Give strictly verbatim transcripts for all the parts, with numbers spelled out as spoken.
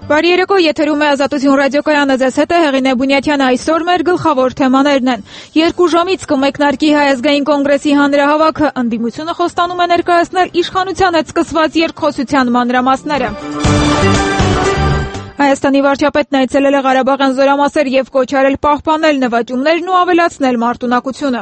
Բարի երեկո, եթերում է Ազատություն ռադիոկայանը, ձեզ հետ է Հեղինե Բունյաթյանը, այսօր մեր գլխավոր թեմաներն են։ Երկու ժամից կմեկնարկի Հայ ազգային կոնգրեսի հանրահավաքը, ընդդիմությունը խոստանում է ներկայացնել իշխանության հետ սկսված երկխոսության մանրամասները։ Հայաստանի վարչապետն այցելել է Ղարաբաղյան զորամասեր եւ կոչ արել պահպանել նվաճումներն ու ավելացնել մարտունակությունը։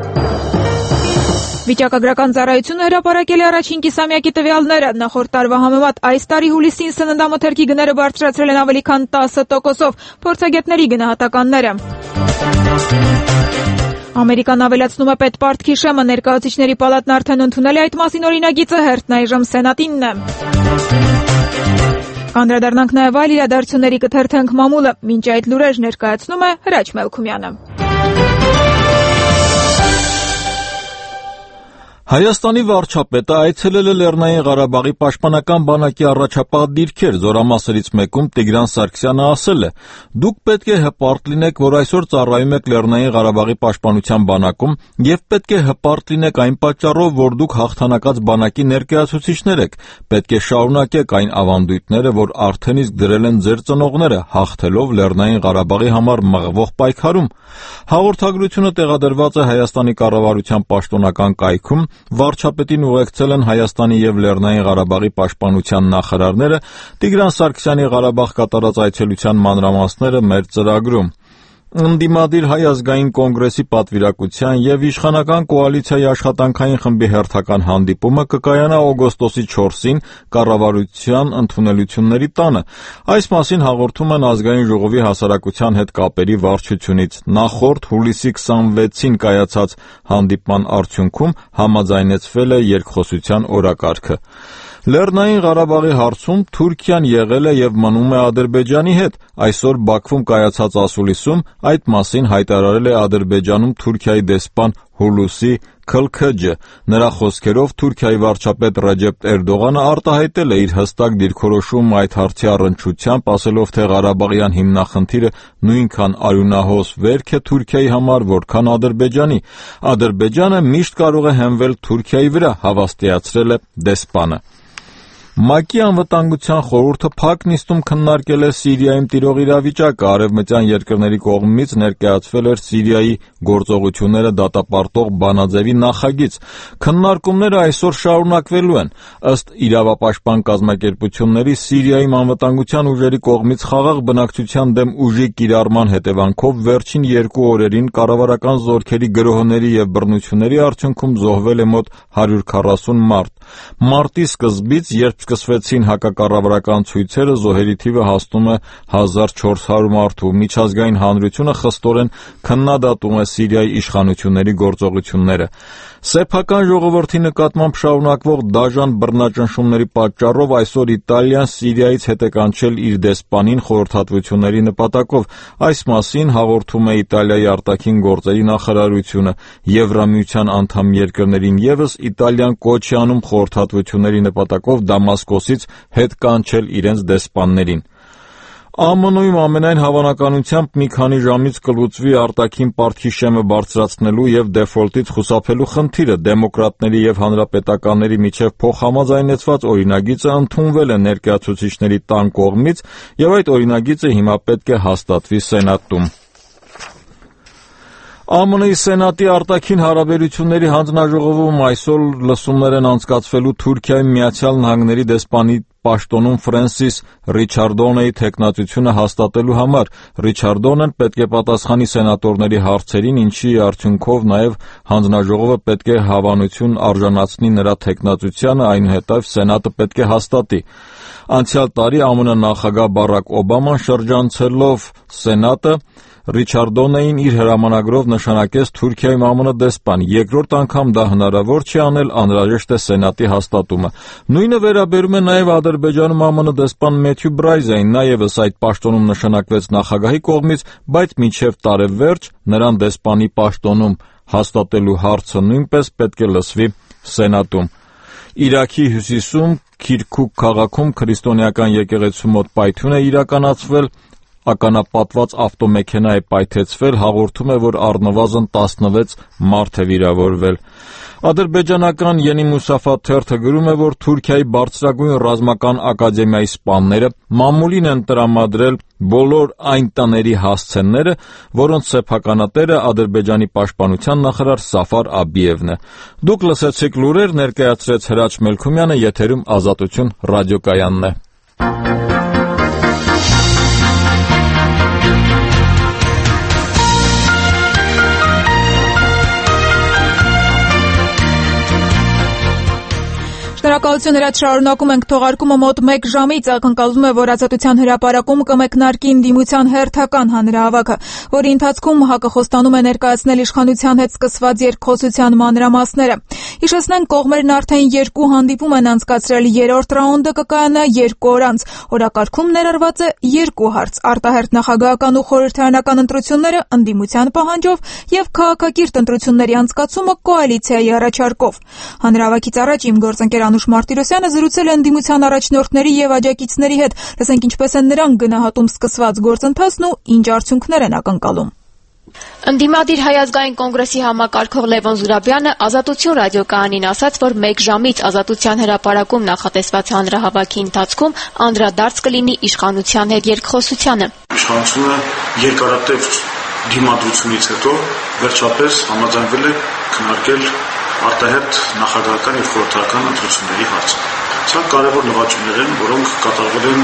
Վիճակագրական ծառայությունը հրապարակել է առաջին կիսամյակի տվյալները։ Նախորդ տարվա համեմատ այս տարի հուլիսին սննդամթերքի գները բարձրացրել են ավելի քան տասը տոկոսով, փորձագետների գնահատականները։ Ամերիկան ավելացնում է պետպարտքի շեմը, ներկայացուցիչների պալատն արդեն ընդունել է այդ մասին օրինագիծը, հերթն այժմ սենատինն է։ Անդրադառնանք նաև այլ իրադարձությունների, կթերթենք մամուլը, մինչ այդ լուրեր ներկայացնում է Հրաչ Մելքումյանը։ Հայաստանի վարչապետը այցելել է Լեռնային Ղարաբաղի պաշտպանական բանակի առաջապահ դիրքեր, զորամասերից մեկում Տիգրան Սարգսյանը ասել է. «Դուք պետք է հպարտ լինեք, որ այսօր ծառայում եք Լեռնային Ղարաբաղի պաշտպանության բանակում եւ պետք է հպարտ լինեք այն պատճառով, որ դուք հաղթանակած բանակի ներկայացուցիչներ եք, պետք է շարունակեք այն ավանդույթները, որ արդեն իսկ դրել են ձեր ծնողները, հաղթելով Լեռնային Ղարաբաղի համար մղվող պայքարում»։ Հաղորդագրությունը տեղադրված է Հայաստանի կառավարության պաշտոնական կայքում։ Վարչապետին ուղեկցել են Հայաստանի եւ Լեռնային Ղարաբաղի պաշտպանության նախարարները, Տիգրան Սարգսյանի Ղարաբաղ կատարած այցելության մանրամասները մեր ծրագրում։ Ընդդիմադիր Հայ ազգային կոնգրեսի պատվիրակության եւ իշխանական կոալիցիայի աշխատանքային խմբի հերթական հանդիպումը կկայանա օգոստոսի չորսին կառավարության ընդունելությունների տանը։ Այս մասին հաղորդում են Ազգային ժողովի հասարակության հետ կապերի վարչությունից։ Նախորդ հուլիսի քսանվեցին կայացած հանդիպման արդյունքում համաձայնեցվել է երկխոսության օրակարգը։ Լեռնային Ղարաբաղի հարցում Թուրքիան եղել է եւ մնում է Ադրբեջանի հետ։ Այսօր Բաքվում կայացած ասուլիսում այդ մասին հայտարարել է Ադրբեջանում Թուրքիայի դեսպան Հուլուսի Քլքջը։ Նրա խոսքերով Թուրքիայի վարչապետ Ռեջեփ Էրդողանը արտահայտել է իր հստակ դիրքորոշում այդ հարցի առնչությամբ, ասելով, թե Ղարաբաղյան հիմնախնդիրը նույնքան արյունահոս վերք է Թուրքիայի համար, որքան Ադրբեջանի։ Ադրբեջանը միշտ կարող է հենվել Թուրքիայի վրա, հավաստիացրել է դեսպանը։ ՄԱԿ-ի անվտանգության խորհուրդը փակ նիստում քննարկել է Սիրիայում տիրող իրավիճակը։ Արևմտյան երկրների կողմից ներկայացվել էր Սիրիայի գործողությունները դատապարտող բանաձևի նախագիծ։ Քննարկումները այսօր շարունակվելու են։ Ըստ իրավապաշտպան կազմակերպությունների, Սիրիայում անվտանգության ուժերի կողմից խաղաղ բնակչության դեմ ուժի կիրառման հետևանքով վերջին երկու օրերին կառավարական զորքերի գրոհների եւ բռնությունների արդյունքում զոհվել է մոտ հարյուր քառասուն մարդ։ Մարտի սկզբից, երբ սկսվեցին հակակառավարական ցույցերը, զոհերի թիվը հասնում է հազար չորս հարյուր մարդու։ Միջազգային հանրությունը խստորեն քննադատում է Սիրիայի իշխանությունների գործողությունները։ Սեփական ժողովրդի նկատմամբ շարունակվող դաժան բռնաճնշումների պատճառով այսօր Իտալիան Սիրիայից հետ է կանչել իր դեսպանին խորհրդատվությունների նպատակով։ Այս մասին հաղորդում է Իտալիայի արտաքին գործերի նախարարությունը։ Եվրամիության անդամ երկրներին ևս Իտալիան կոչ է անում խորհրդատվությունների նպատակով Դամասկոսից հետ կանչել իրենց դեսպաններին։ ԱՄՆ-ում ամենայն հավանականությամբ մի քանի ժամից կլուծվի արտաքին պարտքի շեմը բարձրացնելու եւ դեֆոլտից խուսափելու խնդիրը։ Դեմոկրատների եւ հանրապետականների միջև փոխհամաձայնեցված օրինագիծը ընդունվել է ներկայացուցիչների տան կողմից եւ այդ օրինագիծը հիմա պետք է հաստատվի Սենատում։ ԱՄՆ-ի Սենատի արտաքին հարաբերությունների հանձնաժողովում այսօր լսումներ են անցկացվելու Թուրքիայի Միացյալ Նահանգների դեսպանի պաշտոնում Ֆրենսիս Ռիչարդոնեի թեկնածությունը հաստատելու համար։ Ռիչարդոնեն պետք է պատասխանի սենատորների հարցերին, ինչի արդյունքով նաև հանձնաժողովը պետք է հավանություն արժանացնի նրա թեկնածությանը, այնուհետև Սենատը պետք է հաստատի։ Անցյալ տարի ԱՄՆ նախագահ Բարակ Օբաման շրջանցելով Սենատը Ռիչարդոնեին իր հրամանագրով նշանակեց Թուրքիայում ԱՄՆ դեսպան։ Երկրորդ անգամ դա հնարավոր չի անել, անհրաժեշտ է Սենատի հաստատումը։ Նույնը վերաբերում է նաև Ադրբեջանում ԱՄՆ դեսպան Մեթյու Բրայզային, նա ևս այդ պաշտոնում նշանակվեց նախագահի կողմից, բայց մինչև տարեվերջ նրան դեսպանի պաշտոնում հաստատելու հարցը նույնպես պետք է լսվի Սենատում։ Իրաքի հյուսիսում Քիրքուկ քաղաքում քրիստոնեական եկեղեցու մոտ պայթյուն է իրականացվել։ ականապատված ավտոմեքենա է պայթեցվել, հաղորդում է, որ առնվազն տասնվեց մարդ է վիրավորվել։ Ադրբեջանական Yeni Musafat թերթը գրում է, որ Թուրքիայի բարձրագույն ռազմական ակադեմիայի սպաները մամուլին են տրամադրել բոլոր այն տների հասցեները, որոնց սեփականատերը Ադրբեջանի պաշտպանության նախարար Սաֆար Աբիևն է։ Դուք լսեցիք լուրեր, ներկայացրեց Հրաչ Մելքումյանը, եթերում Ազատություն ռադիոկայանն է։ Շնորհակալություն, Հրաչ, շարունակում ենք թողարկումը մոտ մեկ ժամից, ակնկալվում է, որ Ազատության հրապարակում կմեկնարկի ընդդիմության հերթական հանրահավաքը, որի ընթացքում ՀԱԿ-ը խոստանում է ներկայացնել իշխանության հետ սկսված երկխոսության մանրամասները։ Հիշեցնենք, կողմերն արդեն երկու հանդիպում են անցկացրել, երրորդ ռաունդը կկայանա երկու օր անց։ Օրակարգում ներառված է երկու հարց՝ արտահերթ նախագահական ու խորհրդարանական ընտրությունները ընդդիմության պահանջով եւ քաղաքակիրթ ընտրությունների անցկացումը կոալիցիայի առաջարկով։ Հանրահավաքից առաջ իմ գործընկեր Անուշ Մարտիրոսյանը զրուցել է ընդդիմության առաջնորդների եւ աջակիցների հետ։ Լսենք ինչպես են նրանք գնահատում սկսված գործընթացն ու ինչ արդյունքներ են ակնկալում։ Ընդդիմադիր Հայ ազգային կոնգրեսի համակարգող Լևոն Զուրաբյանը Ազատություն ռադիոկայանին ասաց, որ մեկ ժամից Ազատության հրապարակում նախատեսված հանրահավաքի ընթացքում անդրադարձ կլինի իշխանության հետ երկխոսությանը։ Իշխանությունը երկարատև դիմադրությունից հետո վերջապես համաձայնվել է քննարկել արտահերթ նախագահական եւ խորհրդարանական ընտրությունների հարցը։ Սա կարևոր նվաճումներ են, որոնք կատարվել են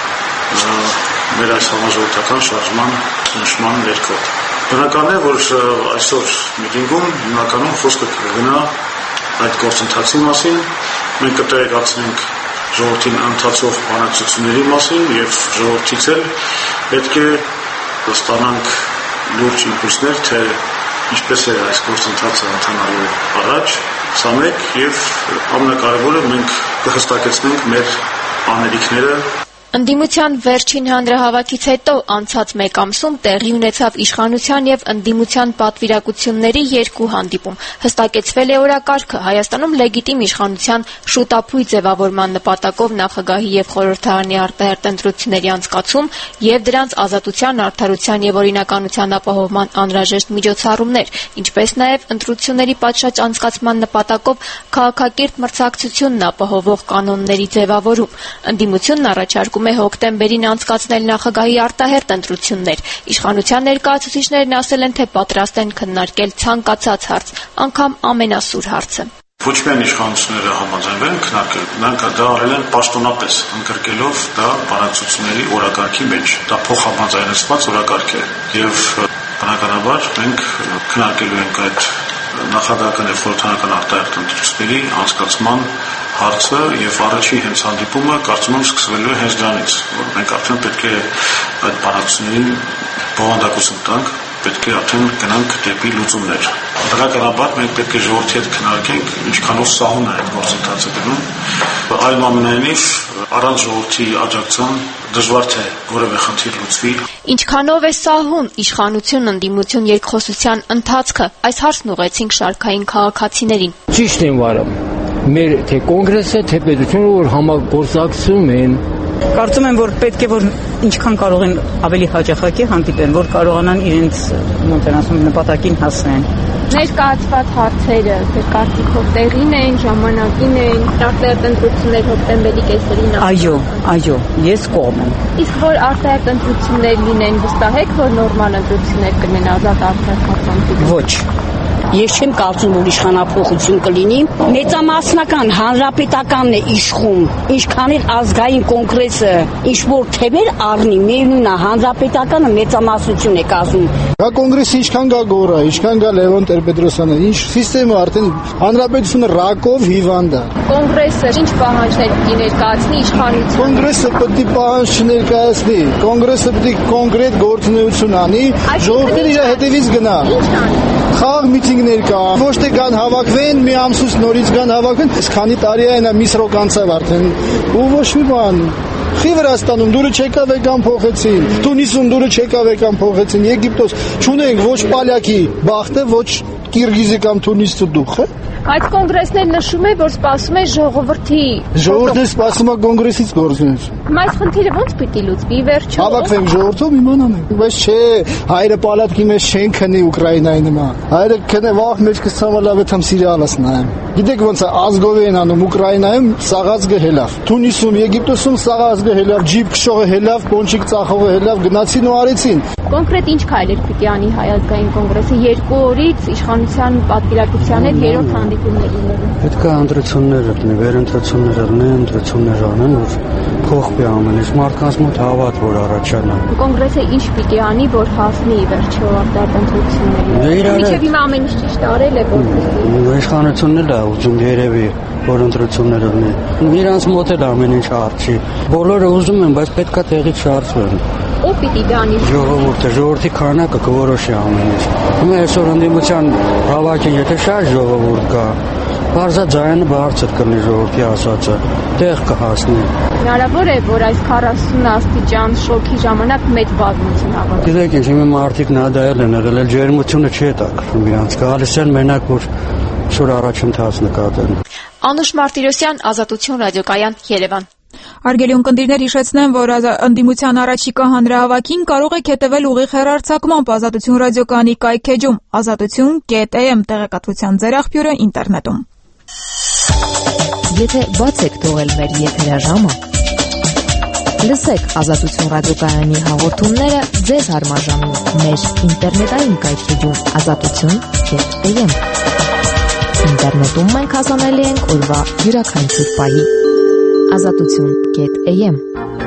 մեր այս համաժողովրդական շարժման ճնշման ներքո։ Բնական է, որ այսօր միտինգում հիմնականում խոսքը կգնա այդ գործընթացի մասին, մենք կտեղեկացնենք ժողովրդին ընթացող բանակցությունների մասին եւ ժողովրդից էլ պետք է ստանանք լուրջ իմպուլսներ, թե ինչպես է այս գործընթացը ընթանալու առաջ, սա մեկ եւ ամենակարևորը մենք կհստակեցնենք մեր անելիքները։ Ընդդիմության վերջին հանրահավաքից հետո անցած մեկ ամսում տեղի ունեցավ իշխանության եւ ընդդիմության պատվիրակությունների երկու հանդիպում։ Հստակեցվել է օրակարգը, Հայաստանում լեգիտիմ իշխանության շուտափույթ ձևավորման նպատակով նախագահի եւ խորհրդարանի արտահերթ ընտրությունների անցկացում եւ դրանց ազատության, արդարության եւ օրինականության ապահովման անհրաժեշտ միջոցառումներ, ինչպես նաեւ ընտրությունների պատշաճ անցկացման նպատակով քաղաքակիրթ մրցակցությունն ապահովող կանոնների ձևավորում։ Ընդդիմությունն առաջարկում է հոկտեմբերին անցկացնել նախագահի արտահերթ ընտրություններ։ Իշխանության ներկայացուցիչներն ասել են, թե պատրաստ են քննարկել ցանկացած հարց, անգամ ամենասուր հարցը։ Ոչ միայն իշխանությունները համաձայնվել են քննարկել, նրանք դա արել են պաշտոնապես, ընդգրկելով դա բանակցությունների օրակարգի մեջ։ Դա փոխհամաձայնեցված օրակարգ է եւ բնականաբար մենք քննարկելու ենք այդ նախագահական եւ խորհրդարանական արտահերթ ընտրությունների անցկացման հարցը եւ առաջին հենց հանդիպումը կարծում եմ սկսվելու է հենց դրանից, որ մենք արդեն պետք է այդ բանակցություններին բովանդակություն տանք, պետք է արդեն գնանք դեպի լուծումներ։ Բնականաբար մենք պետք է ժողովրդի հետ քննարկենք ինչքանով սահուն է այդ գործընթացը գնում, այնուամենայնիվ առանց ժողովրդի աջակցության դժվար թե որևէ խնդիր լուծվի։ Ինչքանով է սահուն իշխանություն ընդդիմություն երկխոսության ընթացքը, այս հարցն ուղեցինք շարքային քաղաքացիներին։ Ճիշտ են վարում։ Մեր թե կոնգրեսը, թե պետությունը, որ համագործակցում են, կարծում եմ, որ պետք է որ ինչքան կարող են ավելի հաճախակի հանդիպեն, որ կարողանան իրենց մոտենասում նպատակին հասնեն։ Ներկայացված հարցերը թե կարծիքով տեղին են, ժամանակին են, արտահերթ ընտրություններ հոկտեմբերի կեսերին։ Այո, այո, ես կողմ եմ։ Իսկ որ արտահերթ ընտրություններ լինեն, վստահ եք, որ նորմալ ընտրություններ կլինեն ազատ արտահերթ։ Ոչ։ Ես չեմ կարծում, որ իշխանափոխություն կլինի։ Մեծամասնական հանրապետականն է իշխում, ինչքան էլ ազգային կոնգրեսը ինչ-որ թևեր առնի, միևնույն է հանրապետականը մեծամասնություն է կազմում։ Գա կոնգրեսը ինչքան գա Գորա, ինչքան գա Լևոն Տեր-Պետրոսյանը, ինչ սիստեմը արդեն հանրապետությունը ռակով հիվանդ է։ Կոնգրեսը ինչ պահանջներ պիտի ներկայացնի իշխանությունը։ Կոնգրեսը պետք է պահանջ չներկայացնի, կոնգրեսը պետք է կոնկրետ գործունեություն անի, ժողովուրդը իր հետևից գնա։ Ինչ անի։ Խաղ միտինգներ կա, ոչ թե կան հավաքվեն, մի ամսուց նորից կան հավաքվեն, այս քանի տարի է նա մի սրոկ անցավ արդեն, ու ոչ մի բան։ Խի Վրաստանում դուրը չեկավ եկան փոխեցին, Տունիսում դուրը չեկավ եկան փոխեցին, Եգիպտոս չունենք ոչ պալյակի բախտը, ոչ կիրգիզի կամ թունիսցու դուխը։ Այդ կոնգրեսն նշում է, որ սպասում է ժողովրդի Ժողովուրդը սպասում է կոնգրեսից գործներ։ Այս խնդիրը ո՞նց պիտի լուծվի վերջում։ Հավաքվենք ժողովրդով իմանանք։ Բայց չէ, հայրը պալատքի մեջ չեն քնի Ուկրաինայի նման։ Հայրը քնե վաղ մեջ կցամալավ եմ սիրիալս նայեմ։ Գիտեք ոնց է ազգով են անում Ուկրաինայում սաղազգը հելավ։ Թունիսում, Եգիպտոսում սաղազգը հելավ, ջիպ քշողը հելավ, պոնչիկ ծախողը հելավ, գնացին ու արեցին։ Կոնկրետ ինչ քայլեր պիտի անի Հայ ազգային կոնգրեսը երկու օրից իշխանության պատվիրակության հետ երրորդ հանդիպումներ լինելու։ Պետք է ընտրություններ լինի, վերընտրություններ լինեն, ընտրություններ անեն, որ փոխվի ամեն ինչ, մարդկանց մոտ հավատ որ առաջանա։ Կոնգրեսը ինչ պիտի անի, որ հասնի վերջո արտարտ ընտրություններին։ Մինչև հիմա ամեն ինչ ճիշտ արել է, որ իշխանությունն էլ է ուզում երևի որ ընտրություններ լինեն։ Իրանց մոտ էլ ամեն ինչ արծի։ Բոլորը ուզում են, բայց պետք է տեղից չարծվեն։ Ո՞վ պիտի դա անի։ Ժողովուրդը, ժողովրդի քանակը կորոշի ամեն ինչ։ Հիմա այսօր ընդդիմության հավաքին եթե շատ ժողովուրդ կա, բարձրաձայնը բարձր կլինի ժողովրդի ասածը, տեղ կհասնի։ Հնարավոր է, որ այս քառասուն աստիճան շոկի ժամանակ մեծ բազմություն հավաքվի։ Գիտեք ինչ, հիմա մարդիկ նադայել են եղել, էլ ջերմությունը չի հետաքրքրում իրանց, գալիս են մենակ որ շուր առաջընթաց նկատեն։ Անուշ Մարտիրոսյան, Ազատություն ռադիոկայան, Երևան։ Արգելյուն կնդիրներ հիշեցնեմ, որ ընդդիմության առաջիկա հանրահավաքին կարող եք հետևել ուղիղ հեռարձակմամբ Ազատություն ռադիոկայանի կայքեջում ազատություն կետ էմ տեղեկատվության ձեր աղբյուրը ինտերնետում։ Եթե բաց եք թողել մեր եթերաժամը, լսեք Ազատություն ռադիոկայանի հաղորդումները ձեզ հարմարժամին մեր ինտերնետային կայքեջում ազատություն կետ էմ։ Ինտերնետում մենք հասանելի ենք օրվա յուրաքանչյուր պահի։ Ազատություն կետ էմ։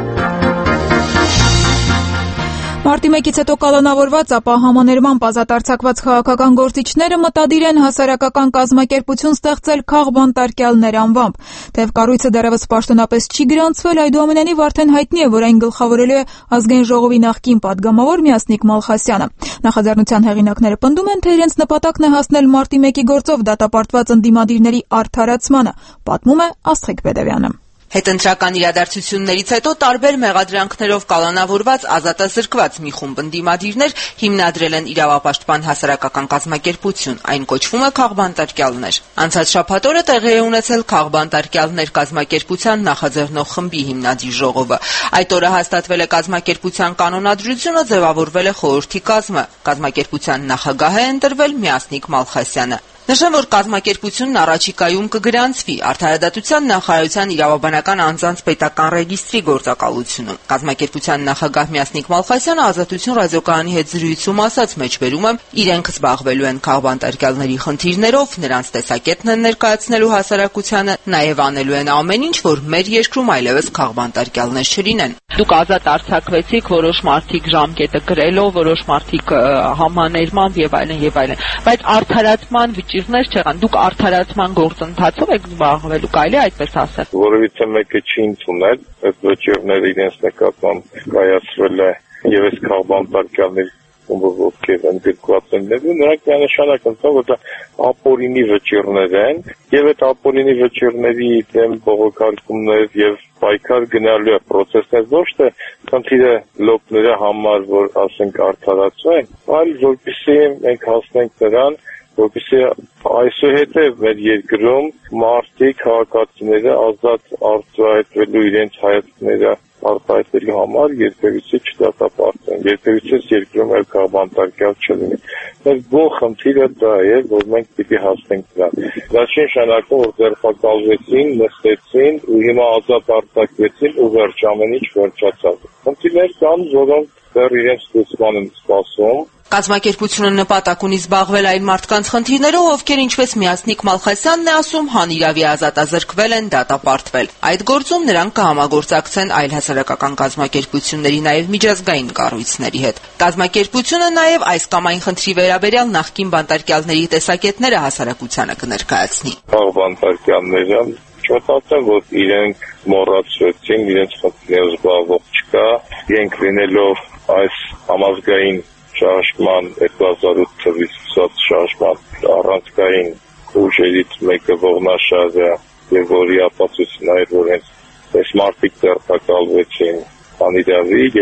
Մարտի մեկից հետո կալանավորված, ապա համաներմամբ ազատ արձակված քաղաքական գործիչները մտադիր են հասարակական կազմակերպություն ստեղծել քաղբանտարկյալներ անվամբ։ Թեև կառույցը դեռևս պաշտոնապես չի գրանցվել, այդուամենայնիվ արդեն հայտնի է, որ այն գլխավորելու է Ազգային ժողովի նախկին падգամավոր Մյասնիկ Մալխասյանը։ Նախաձեռնության հեղինակները պնդում են, թե իրենց նպատակն է հասնել մարտի մեկի գործով դատապարտված ընդդիմադիրների արդարացմանը, պատմում է Աստղիկ Բեդևյանը։ Հետընտրական իրադարձություններից հետո տարբեր մեղադրանքներով կալանավորված ազատազրկված մի խումբ ընդդիմադիրներ հիմնադրել են իրավապաշտպան հասարակական կազմակերպություն, այն կոչվում է քաղբանտարկյալներ։ Անցած շաբաթ օրը տեղի է ունեցել քաղբանտարկյալներ կազմակերպության նախաձեռնող խմբի հիմնադիր ժողովը։ Այդ օրը հաստատվել է կազմակերպության կանոնադրությունը, ձևավորվել է խորհրդի կազմը։ Կազմակերպության նախագահ է ընտրվել Մյասնիկ Մալխասյանը։ Նշեմ, որ կազմակերպությունն առաջիկայում կգրանցվի Արդարադատության նախարարության իրավաբանական անձանց պետական ռեգիստրի գործակալությունում։ Կազմակերպության նախագահ Մյասնիկ Մալխասյանը Ազատություն ռադիոկայանի հետ զրույցում ասաց մեջբերում եմ, իրենք զբաղվելու են քաղբանտարկյալների խնդիրներով, նրանց տեսակետն են ներկայացնելու հասարակությանը, նաև անելու են ամեն ինչ, որ մեր երկրում այլևս քաղբանտարկյալներ չլինեն։ Դուք ազատ արձակվեցիք, որոշ մարդիկ ժամկետը գրելով, որոշ մարդիկ համաներմամբ եւ այլն եւ այլն, բայց արդարացման վիճիրներ չեղան։ Դուք արդարացման գործընթացով եք զբաղվելու, կարելի է այդպես ասել։ Որովհետեւ մեկը չի ընդունել, այդ վճիռները իրենց նկատմամբ կայացրել է եւ այս քաղբանտարկյալների ովքեր ընդգրկված են ներու, նրանք միանշանակ ընդհանուր որ դա ապօրինի վճիռներ են եւ այդ ապօրինի վճիռների դեմ բողոքարկումներ եւ պայքար գնալու է պրոցեսներ ոչ թե խնդիրը լոկները համար որ ասենք արդարացվեն, այլ որպեսզի մենք հասնենք նրան, որպեսզի այսուհետև մեր երկրում մարդիկ քաղաքացիները ազատ արտահայտվելու իրենց հայացքները արտահայտելու համար երբևիցե չդատապարտեն, երբևիցե երկրում այլ քաղբանտարկյալ չլինի։ Մեր գոհ խնդիրը դա է, որ մենք պիտի հասնենք դրան։ Դա չի նշանակում, որ ձերբակալվեցին, նստեցին ու հիմա ազատ արտահայտվեցին ու վերջ ամեն ինչ վերջացավ։ Խնդիրներ կան, որոնք դեռ իրենց լուծման են սպասում։ Կազմակերպությունը նպատակ ունի զբաղվել այն մարդկանց խնդիրներով, ովքեր ինչպես Մյասնիկ Մալխասյանն է ասում, հանիրավի ազատազրկվել են, դատապարտվել։ Այդ գործում նրանք կհամագործակցեն այլ հասարակական կազմակերպությունների, նաև միջազգային կառույցների հետ։ Կազմակերպությունը նաև այս կամ այն խնդրի վերաբերյալ նախկին բանտարկյալների տեսակետները հասարակությանը կներկայացնի։ Բանտարկյալները չմտածեն, որ իրենք մոռացրեցին, իրենց խնդիրներով զբաղվող չկա, իրենք լինելով այս համազգային շարժման երկու հազար ութ թվականից սկսած շարժման առանցքային ուժերից մեկը ողնաշարը եւ որի ապացույցն էր որ հենց այս մարդիկ ձերբակալվեցին անիրավի եւ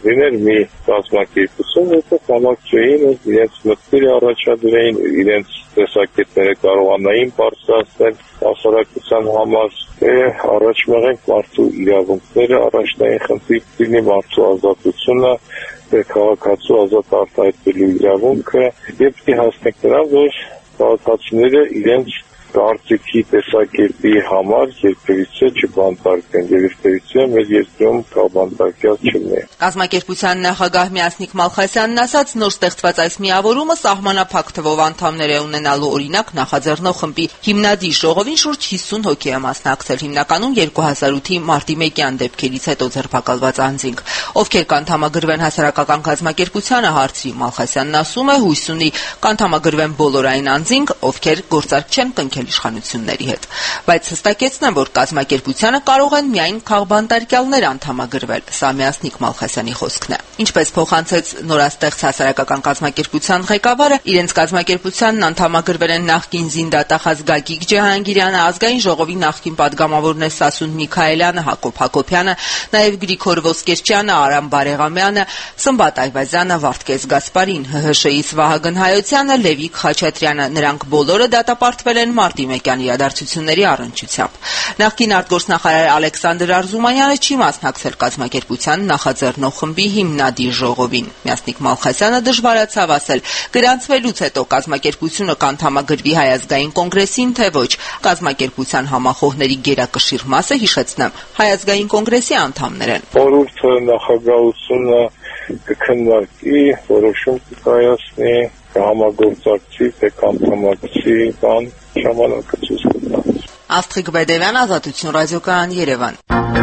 լիներ մի կազմակերպություն, որտեղ համակցեին իրենց մտքերը առաջադրեին, իրենց տեսակետները կարողանային բարձրացնել հասարակության համար, թե առաջ մղենք մարդու իրավունքները, առաջնային խնդիր լինի մարդու ազատությունը, քաղաքացու ազատ արտահայտվելու իրավունքը, եւ պիտի հասնենք նրան, որ քաղաքացիները իրենց կարծիքի տեսակետի համար երբևիցե չբանտարկեն եւ երբևիցե մեր երկրում կաբանտարկյալ չլինի։ Կազմակերպության նախագահ Միասնիկ Մալխասյանն ասաց, նոր ստեղծված այս միավորումը սահմանափակ թվով անդամներ է ունենալու, օրինակ նախաձեռնող խմբի հիմնադիր ժողովին շուրջ հիսուն հոգի է մասնակցել, հիմնականում երկու հազար ութի մարտի մեկյան դեպքերից հետո ձերբակալված անձինք։ Ովքեր կանդամագրվեն հասարակական կազմակերպությանը, հարցրի Մալխասյանն ասում է, հույս ունի կանդամագրվեն բոլոր այն անձինք, ովքեր գործարք չեն կնքել իշխանությունների հետ, բայց հստակեցնեմ, որ կազմակերպությանը կարող են միայն քաղբանտարկյալներ անդամագրվել, սա Միասնիկ Մալխասյանի խոսքն է։ Ինչպես փոխանցեց նորաստեղծ հասարակական կազմակերպության ղեկավարը, իրենց կազմակերպությանն անդամագրվել են նախկին զինդատախազ Գագիկ Ջահանգիրյանը, ազգային ժողովի նախկին падգամավորներ Սասուն Միքայելյանը, Հակոբ Հակոբյանը, նաև Գրիգոր Ոսկերչյանը, Արամ Բարեղամյանը, Սմբատ Այվազյանը, Վարդգես Գասպարին, ՀՀՇ-ից Վահագն Հայոցյանը, Լևիկ Խաչատրյանը, նրանք բոլորը դատապարտվել են մարտի մեկյան իրադարձությունների առնչությամբ։ Նախկին արտգործնախարար Ալեքսանդր Արզումանյանը չի մասնակցել կազմակերպության նախաձեռնող խմբի հիմնադիր ժողովին։ Միասնիկ Մալխասյանը դժվարացավ ասել, գրանցվելուց հետո կազմակերպությունը կանդամագրվի Հայ ազգային կոնգրեսին, թե ոչ։ Կազմակերպության համախոհների գերակշիռ մասը, հիշեցնեմ, Հայ ազգային կոնգրեսի անդամներ են։ Խորհուրդը նախագահությունը կքննարկի, որոշում կկայացնի, կհամագործակցի, թե կանդամակցի, բան ժամանակը ցույց կտա։ Աստղիկ Բեդևյան, Ազատություն ռադիոկայան, Երևան։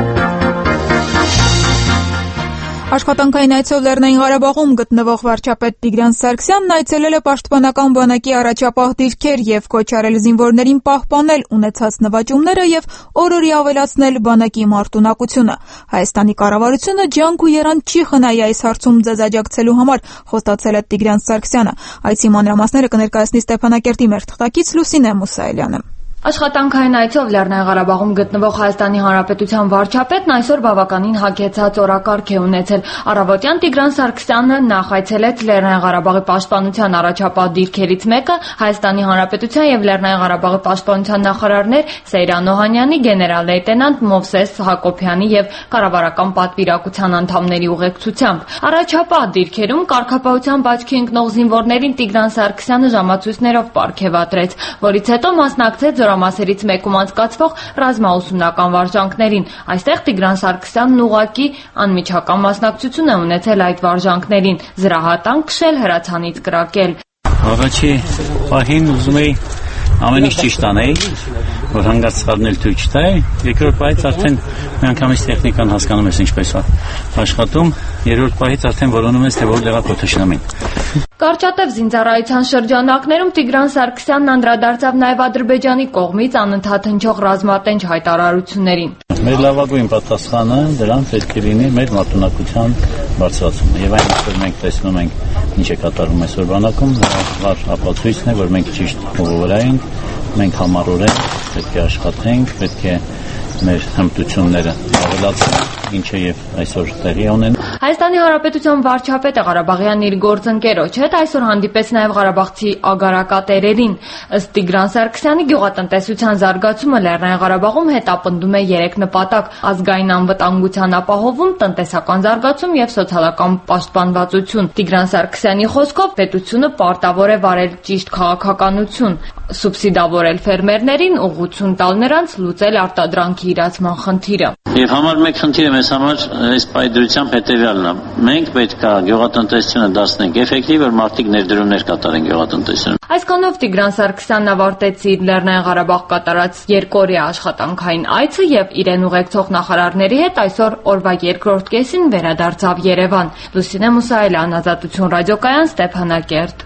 Աշխատանքային այցով Լեռնային Ղարաբաղում գտնվող վարչապետ Տիգրան Սարգսյանն այցելել է պաշտպանական բանակի առաջապահ դիրքեր եւ կոչ արել զինվորներին պահպանել ունեցած նվաճումները եւ օրորի ավելացնել բանակի մարտունակությունը։ Հայաստանի կառավարությունը ջանք ու երանգ չի խնայի այս հարցում ձեզ աջակցելու համար, խոստացել է Տիգրան Սարգսյանը։ Այցի մանրամասները կներկայացնի Ստեփանակերտի մեր թղթակից Լուսինե Մուսայելյանը։ Աշխատանքային այցով Լեռնային Ղարաբաղում գտնվող Հայաստանի Հանրապետության վարչապետն այսօր բավականին հագեցած օրակարգ է ունեցել։ Առավոտյան Տիգրան Սարգսյանը նախ այցելեց Լեռնային Ղարաբաղի պաշտպանության առաջապահ դիրքերից մեկը, Հայաստանի Հանրապետության եւ Լեռնային Ղարաբաղի պաշտպանության նախարարներ Սեյրան Օհանյանի, գեներալ-լեյտենանտ Մովսես Հակոբյանի եւ կառավարական պատվիրակության անդամների ուղեկցությամբ։ Առաջապահ դիրքերում կարգապահությամբ աչքի ընկնող զինվորներին Տիգրան Սարգսյանը ժամացույցներով պարգևատրեց, որից հետո մասնակցեց զորամասերից մեկում անցկացվող ռազմաուսումնական վարժանքներին։ Այստեղ Տիգրան Սարգսյանն ուղղակի անմիջական մասնակցություն է ունեցել այդ վարժանքներին, զրահատան քշել, հրացանից կրակել։ Առաջի պահին ուզում էի ամեն ինչ ճիշտ անեի, որ հանգստացնել թույլ չտայի, երկրորդ պահից արդեն միանգամից տեխնիկան հասկանում ես ինչպես է աշխատում, երրորդ պահից արդեն որոնում ես, թե որտեղ է քո թշնամին։ Կարճատև զինծառայության շրջանակներում Տիգրան Սարգսյանն անդրադարձավ նաև Ադրբեջանի կողմից անընդհատ հնչող ռազմատենչ հայտարարություններին։ Մեր լավագույն պատասխանը դրան պետք է լինի մեր մարտունակության բարձրացումը։ Եվ այն, որ մենք տեսնում ենք ինչ է կատարվում այսօր բանակում, վառ ապացույցն է, որ մենք ճիշտ ուղղվրա ենք, մենք համառորեն պետք է աշխատենք, պետք է մեր հմտությունները ավելացնենք, ինչը եւ այսօր տեղի ունեն։ Հայաստանի Հանրապետության վարչապետը Ղարաբաղյան իր գործընկերոջ հետ այսօր հանդիպեց նաև Ղարաբաղցի ագարակատերերին։ Ըստ Տիգրան Սարգսյանի գյուղատնտեսության զարգացումը Լեռնային Ղարաբաղում հետապնդում է երեք նպատակ՝ ազգային անվտանգության ապահովում, տնտեսական զարգացում եւ սոցիալական պաշտպանվածություն։ Տիգրան Սարգսյանի խոսքով պետությունը պարտավոր է վարել ճիշտ քաղաքականություն, սուբսիդավորել ֆերմերներին, ուղղություն տալ նրանց, լուծել արտադրանքի իրացման խնդիրը։ Եվ համար մեկ խնդիրը մեզ համար այս պայդրությամբ հետևյալն է։ Մենք պետք է գյուղատնտեսությունը դարձնենք էֆեկտիվ, որ մարդիկ ներդրումներ կատարեն գյուղատնտեսությունում։ Այսքանով Տիգրան Սարգսյանն ավարտեց իր Լեռնային Ղարաբաղ կատարած երկօրյա աշխատանքային այցը եւ իրեն ուղեկցող նախարարների հետ այսօր օրվա երկրորդ կեսին վերադարձավ Երևան։ Լուսինե Մուսայելյան, Ազատություն ռադիոկայան, Ստեփանակերտ։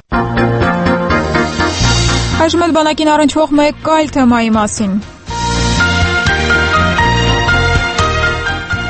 Այժմ էլ բանակին առնչվող մեկ այլ թեմայի մասին։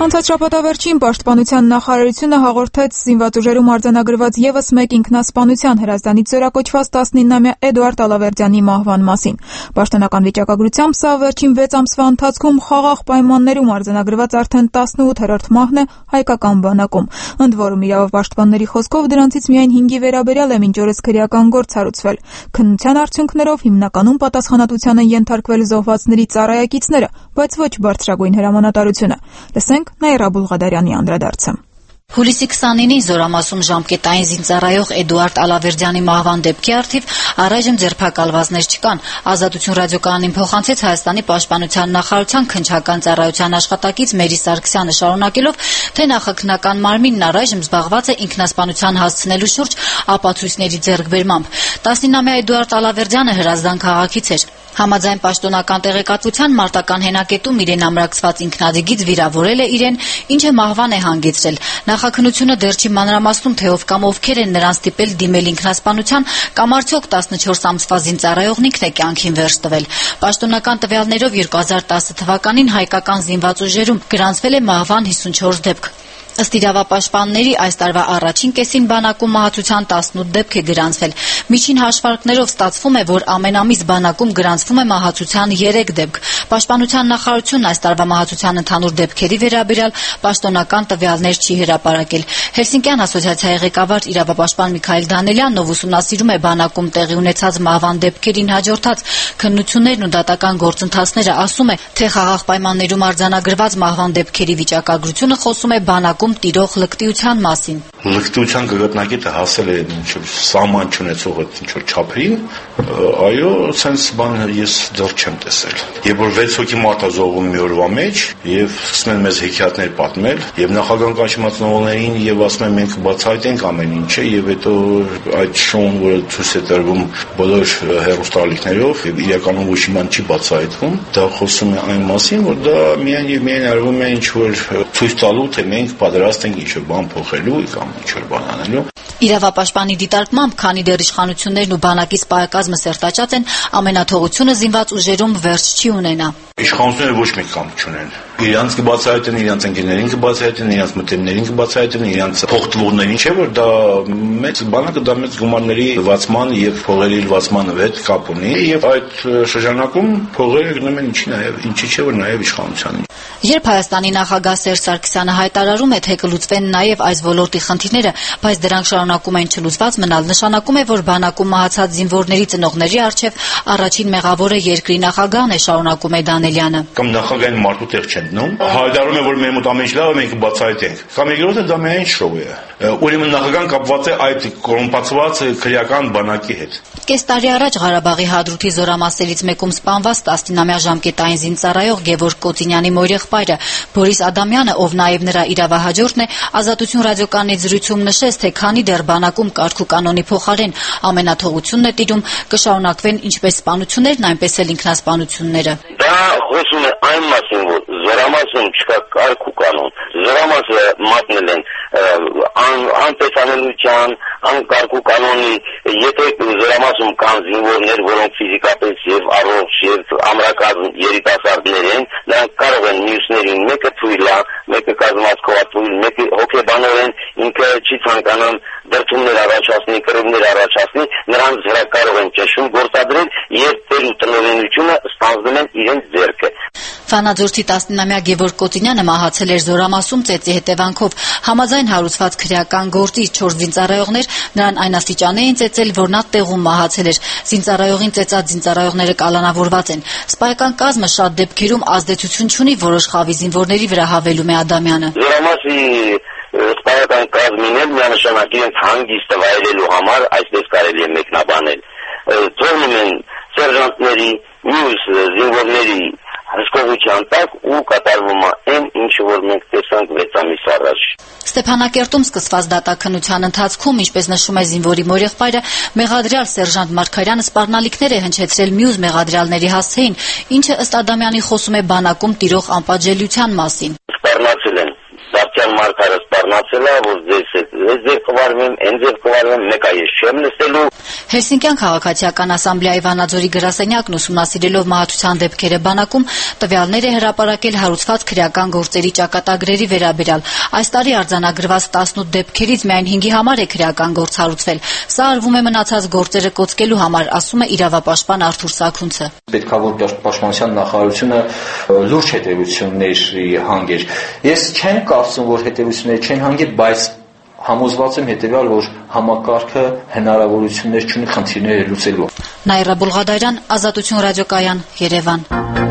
Անցած շաբաթավերջին Պաշտպանության նախարարությունը հաղորդեց զինված ուժերում արձանագրված ևս մեկ ինքնասպանության հրազդանից զորակոչված տասնինամյա Էդուարդ Ալավերդյանի մահվան մասին։ Պաշտոնական վիճակագրությամբ սա վերջին վեց ամսվա ընթացքում խաղաղ պայմաններում արձանագրված արդեն տասնութերորդ մահն է հայկական բանակում։ Ընդ որում իրավապաշտպանների խոսքով դրանցից միայն հինգի վերաբերյալ է մինչ օրս քրեական գործ հարուցվել։ Քննության արդյունքներով հիմնականում պատասխանատվության են ենթարկվել զոհվածների ծառայակիցները, բայց ոչ բարձրագույն հրամանատարությունը։ Լսենք Նաիրա Բուլղադարյանի անդրադարձը։ Հուլիսի քսանինին Զորամասում ժամկետային զինծառայող Էդուարդ Ալավերդյանի մահվան դեպքի առթիվ առայժմ ձերբակալվածներ չկան։ Ազատություն ռադիոկայանին փոխանցեց Հայաստանի պաշտպանության նախարարության քննչական ծառայության աշխատակից Մերի Սարգսյանը, շարունակելով, թե նախաքննական մարմինն առայժմ զբաղված է ինքնասպանության հասցնելու շուրջ ապացույցների ձեռքբերմամբ։ տասնինամյա Էդուարդ Ալավերդյանը հրազդան քաղաքից էր։ Համաձայն պաշտոնական տեղեկատվության մարտական հենակետում իրեն ամրացված ինքնադիգից վիրավորել է իրեն, ինչը մահվան է հանգեցրել։ Նախաքննությունը դեռ չի մանրամասնում, թե ով կամ ովքեր են նրան ստիպել դիմել ինքնասպանության կամ արդյոք տասնչորս ամսվա զինծառայողն ինքն է կյանքին վերջ տվել։ Պաշտոնական տվյալներով երկու հազար տասը թվականին հայկական զինված ուժերում գրանցվել է մահվան հիսունչորս դեպք։ Ըստ իրավապաշտպանների այս տարվա առաջին կեսին բանակում մահացության տասնութ դեպք է գրանցվել։ Միջին հաշվարկներով ստացվում է, որ ամեն ամիս բանակում գրանցվում է մահացության երեք դեպք։ Պաշտպանության նախարարությունն այս տարվա մահացության ընդհանուր դեպքերի վերաբերյալ պաշտոնական տվյալներ չի հրապարակել։ Հելսինկյան ասոցիացիայի ղեկավար իրավապաշտպան Միքայել Դանելյանն, ով ուսումնասիրում է բանակում տեղի ունեցած մահվան դեպքերին հաջորդած քննություններն ու դատական գործընթացները, ասում է, թե խաղաղ պայմաններում արձանագրված մահվան դեպքերի վիճակագրությունը խոսում է բանակում տիրող լկտիության մասին։ Լկտիության գագաթնակետը հասել է ինչ-որ սահման չունեցող ինչ-որ չափերին, այո, sense բան ես դեռ չեմ տեսել։ Եվ որ վեց հոգի մարդ է զոհվում մի օրվա մեջ, եւ սկսում են մեզ հեքիաթներ պատմել, եւ նախագահան կանչմացնողներին եւ ասում են մենք բացահայտենք ամեն ինչը, եւ հետո այդ շոուն, որը ցույց է տրվում բոլոր հեռուստաալիքներով, եւ իրականում ոչ մի բան չի բացահայտվում, դա խոսում է այն մասին, որ դա միայն եւ միայն արվում է ինչ-որ ցույց տալու, թե մենք պատրաստ ենք ինչ-որ բան փոխելու կամ ինչ-որ բան անելու։ Իրավապաշտպանի դիտարկմամբ, քանի դեռ իշխանություններն ու բանակի սպայակազմը սերտաճած են, ամենաթողությունը զինված ուժերում վերջ չի ունենա։ Իշխանությունները ոչ մի կամ չունեն։ Իրանց կբացահայտեն, իրանց ընկերներին կբացահայտեն, իրանց մտերիմներին կբացահայտեն, իրանց փոխտվողներին, չէ՞ որ դա մեծ բանակը դա մեծ գումարների լվացման եւ փողերի լվացման հետ կապ ունի եւ այդ շրջանակում փողերը գնում են ինչի նաեւ ինչի չէ որ նաեւ իշխանությանին։ Երբ Հայաստանի նախագահ Սերժ Սարգսյանը հայտարարում է, թե կլուծվեն նաև այս ոլորտի խնդիրները, բայց դրանք շարունակում են չլուծված մնալ, նշանակում է, որ բանակում մահացած զինվորների ծնողների առջև առաջին մեղավորը երկրի նախագահն է, շարունակում է Դանելյանը։ Կամ նախագահային մարդու տեղ չեն դնում, հայտարարում է, որ մեր մոտ ամեն ինչ լավ է, մենք կբացահայտենք։ Կամ երկրորդը դա միայն շոու է։ Ուրեմն նախագահան կապված է այդ կոռումպացված քրեական բանակի հետ։ Կես տարի առաջ Ղարաբաղի Հադրութի զորամասերից մեկում սպանված տասնինամյա ժամկետային զինծառայող Գևորգ Կոտինյանի մորեղբայրը Բորիս Ադամյանը, ով նաև նրա իրավահաջորդն է, Ազատություն ռադիոկայանի զրույցում նշեց, թե քանի դեռ բանակում կարգ ու կանոնի փոխարեն ամենաթողությունն է տիրում, կշարունակվեն ինչպես սպանություններն, այնպես էլ ինքնասպանությունները։ Դա խոսում է այն մասին, որ զորամասում չկա կարգ ու կանոն։ Զորամասը մատնել են անտեսանելիության, անկարգ ու կանոնի, եթե զորամասում կան զինվորներ, որոնք ֆիզիկապես եւ առողջ եւ ամրակազմ երիտասարդներ են, նրանք կարող են մյուսներին մեկը թույլա, մեկը կազմվածքովատույլ, մեկը հոգեբանորեն ինքը չի ցանկանում դրդումներ առաջացնի, կռիվներ առաջացնի, նրանց վրա կարող են ճնշում գործադրել եւ տեր ու տնօրինությունը ստանձնում են իրենց ձեռքը։ Վանաձորցի տասնինամյա Գևորգ Կոտինյանը մահացել էր զորամասում ծեծի հետևանքով։ Համաձայն հարուցված քրեական գործի չորս զինծառայողներ նրան այն աստիճանի էին ծեծել, որ նա տեղում մահացել էր։ Զինծառայողին ծեծած զինծառայողները կալանավորված են։ Սպայական կազմը շատ դեպքերում ազդեցություն չունի որոշ խավի զինվորների վրա, հավելում է Ադամյանը։ Զորամասի սպայական կազմին էլ միանշանակ իրենց հանգիստը վայելելու համար այսպես կարելի է մեկնաբանել։ Թողնում են սերժանտների, մյուս զինվորների հսկողության տակ ու կատարվում է այն, ինչը որ մենք տեսանք վեց ամիս առաջ։ Ստեփանակերտում սկսված դատաքննության ընթացքում, ինչպես նշում է զինվորի մորեղբայրը, մեղադրյալ սերժանտ Մարգարյանը սպառնալիքներ է հնչեցրել մյուս մեղադրյալների հասցեին, ինչը ըստ Ադամյանի խոսում է բանակում տիրող անպատժելիության մասին։ Սպառնացել են դարձյալ մարգարը սպառնացել է, որ ձեզ ես ձեր կվարվեմ, են ձեր կվարվեմ, մեկ է ես չեմ նստելու։ Հելսինկյան քաղաքացիական ասամբլեայի Վանաձորի գրասենյակն ուսումնասիրելով մահացության դեպքերը բանակում տվյալներ է հրապարակել հարուցված քրեական գործերի ճակատագրերի վերաբերյալ։ Այս տարի արձանագրված տասնութ դեպքերից միայն հինգի համար է քրեական գործ հարուցվել։ Սա արվում է մնացած գործերը կոծկելու համար, ասում է իրավապաշտպան Արթուր Սաքունցը։ Պետք է որ պաշտպանության նախարարությունը լուրջ հետևությունների հանգեր։ Ես չեմ կարծում, որ հետևությունները չեն հանգել, բայց համոզված եմ հետևյալ, որ համակարգը հնարավորություններ չունի խնդիրները լուծելու։ Նաիրա Բուլղադարյան, Ազատություն ռադիոկայան, Երևան։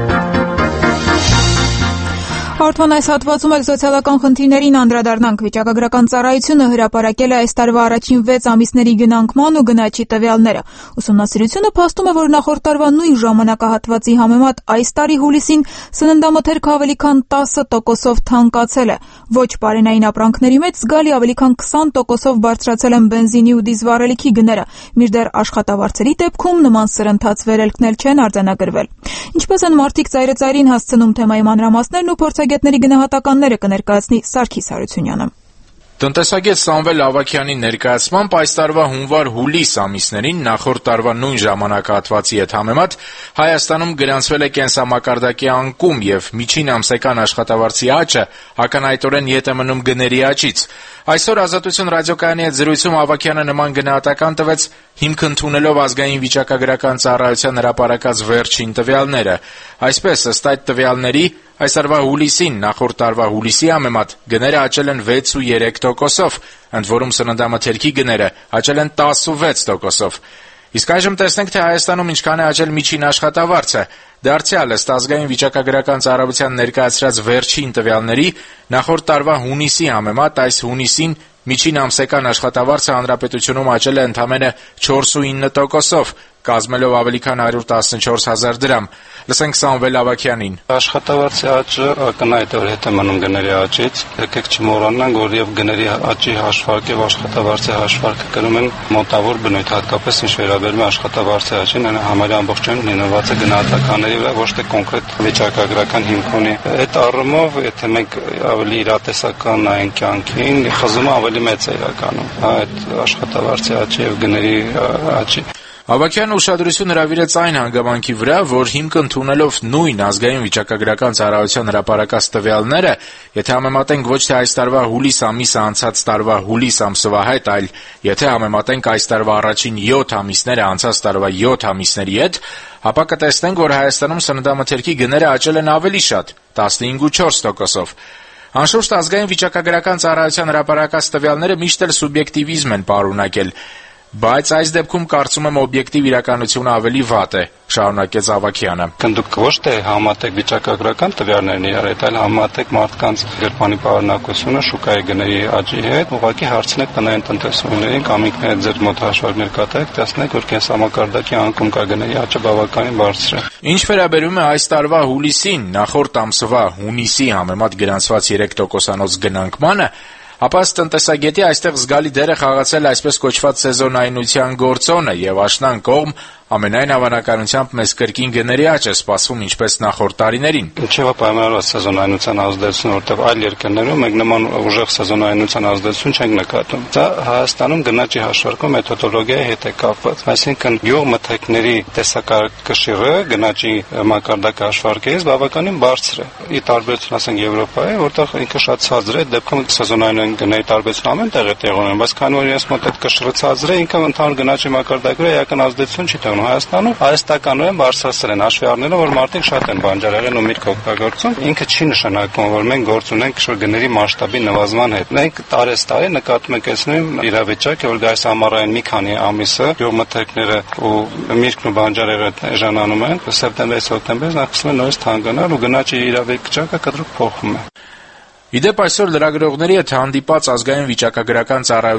Արդման այս հատվածում էլ սոցիալական խնդիրներին անդրադառնանք։ Վիճակագրական ծառայությունը հրապարակել է այս տարվա առաջին վեց ամիսների գնանկման ու գնաճի տվյալները։ Ուսումնասիրությունը փաստում է, որ նախորդ տարվա նույն ժամանակահատվածի համեմատ այս տարի հուլիսին սննդամթերքը ավելի քան տասը տոկոսով թանկացել է։ Ոչ պարենային ապրանքների մեջ զգալի ավելի քան քսան տոկոսով բարձրացել են բենզինի ու դիզվառելիքի գները, մինչդեռ աշխատավարձերի դեպքում նման սրընթաց վերելքներ չեն արձանագրվել։ Ինչպես են մարդիկ ծայրեծայրին հասցնում թեմայի մանրամասներն ու փորձագետների գնահատականները կներկայացնի Սարգիս Հարությունյանը։ Տնտեսագետ Սամվել Ավագյանի ներկայացմամբ այս տարվա հունվար-հուլիս ամիսներին նախորդ տարվա նույն ժամանակահատվածի հետ համեմատ Հայաստանում գրանցվել է կենսամակարդակի անկում եւ միջին ամսական աշխատավարձի աճը ակնհայտորեն ետ է մնում գների աճից։ Այսօր Ազատություն ռադիոկայանի հետ զրույցում Ավագյանը նման գնահատական տվեց հիմք ընդունելով ազգային վիճակագրական ծառայության հրապարակած վերջին տվյալները։ Այսպես, ըստ այդ տվյալների, այս տարվա հուլիսին նախորդ տարվա հուլիսի համեմատ գները աճել են վեց ու երեք տոկոսով, ընդ որում սննդամթերքի գները աճել են տասնվեց տոկոսով։ Իսկ այժմ տեսնենք, թե Հայաստանում ինչքան է աճել միջին աշխատավարձը։ Դարձյալ ըստ ազգային վիճակագրական ծառայության ներկայացրած վերջին տվյալների, նախորդ տարվա հունիսի համեմատ այս հունիսին միջին ամսական աշխատավարձը հանրապետությունում աճել է ընդամենը չորսունինը տոկոսով, կազմելով ավելի քան հարյուր տասնչորս հազար դրամ։ Լսենք Սամվել Ավագյանին։ Աշխատավարձի աճը ակնհայտորեն հետ է մնում գների աճից։ Եկեք չմոռանանք, որ եւ գների աճի հաշվարկը եւ աշխատավարձի հաշվարկը կրում են մոտավոր բնույթ, հատկապես ինչ վերաբերում է աշխատավարձի աճին, այն համարյա ամբողջովին լինված է գնահատականների վրա, ոչ թե կոնկրետ վիճակագրական հիմք ունի։ Այդ առումով, եթե մենք ավելի իրատեսական նայենք կյանքին, խզումը ավելի մեծ է իրականում։ Այդ աշխատավարձի աճի եւ գների աճի Ավագյանը ուշադրություն հրավիրեց այն հանգամանքի վրա, որ հիմք ընդունելով նույն ազգային վիճակագրական ծառայության հրապարակած տվյալները, եթե համեմատենք ոչ թե այս տարվա հուլիս ամիսը անցած տարվա հուլիս ամսվա հետ, այլ եթե համեմատենք այս տարվա առաջին յոթ ամիսները անցած տարվա յոթ ամիսների հետ, ապա կտեսնենք, որ Հայաստանում սննդամթերքի գները աճել են ավելի շատ՝ տասնհինգ ու չորս տոկոսով։ Անշուշտ ազգային վիճակագրական ծառայության հրապարակած տվյալները միշտ էլ սուբյեկտիվիզմ են պարունակել, բայց այս դեպքում կարծում եմ օբյեկտիվ իրականությունը ավելի վատ է, շարունակեց Ավագյանը։ Դուք ոչ թե համատեք վիճակագրական տվյալներն իրար հետ, այլ համատեք մարդկանց գրպանի պարունակությունը շուկայի գների աճի հետ, ուղղակի հարցնեք տնային տնտեսուհիներին կամ ինքներդ ձեր մոտ հաշվարկներ կատարեք, տեսնեք, որ կենսամակարդակի անկում կա գների աճը բավականին բարձր է։ Ինչ վերաբերում է այս տարվա հուլիսին, նախորդ ամսվա հունիսի համեմատ գրանցված երեք տոկոսանոց գնանկմանը, ապա ըստ տնտեսագետի այստեղ զգալի դեր է խաղացել այսպես կոչված սեզոնայնության գործոնը եւ աշնան կողմ ամենայն հավանականությամբ մեծ կրկին գների աճ է սպասվում ինչպես նախորդ տարիներին։ Ինչեւ պայմանավորված սեզոնայնության ազդեցություն, որտեղ այլ երկրներում մենք նման ուժեղ սեզոնայնության ազդեցություն չենք նկատում։ Դա Հայաստանում գնաճի հաշվարկում մեթոդոլոգիայի հետ է կապված, այսինքն գյուղմթերքների տեսակարգշիռը գնաճի մակարդակը հաշվարկելիս բավականին բարձր է։ Ի տարբերություն ասենք Եվրոպայի, որտեղ ինքը շատ ցածր է, դեպքում սեզոնայնային գների տարբերություն ամեն տեղ է տեղի ունենում, բայց քանի որ իրենց մոտ այդ կշիռը ցածր է, ինքը ընդհանուր գնաճի մակարդակը էական ազդեցություն չի տանում։ Հայաստանում արհեստականորեն բարձրացել են հաշվի առնելով, որ մարդիկ շատ են բանջարեղեն ու միրգ օգտագործում, ինքը չի նշանակում, որ մենք գործ ունենք շուտ գների մասշտաբի նվազման հետ։ Մենք տարեստարի նկատում ենք այս նույն իրավիճակը, որ այս ամառային մի քանի ամիսը գյուղմթերքները ու միրգն ու բանջարեղենը էժանանում են, սեպտեմբերից հոկտեմբերից նախ սկսում են նորից թանկանալ ու գնաճի իրավիճակը կտրուկ փոխվում է։ Իդեպ այսօր լրագրողների հետ հանդիպած ազգային վիճակագրական ծառայության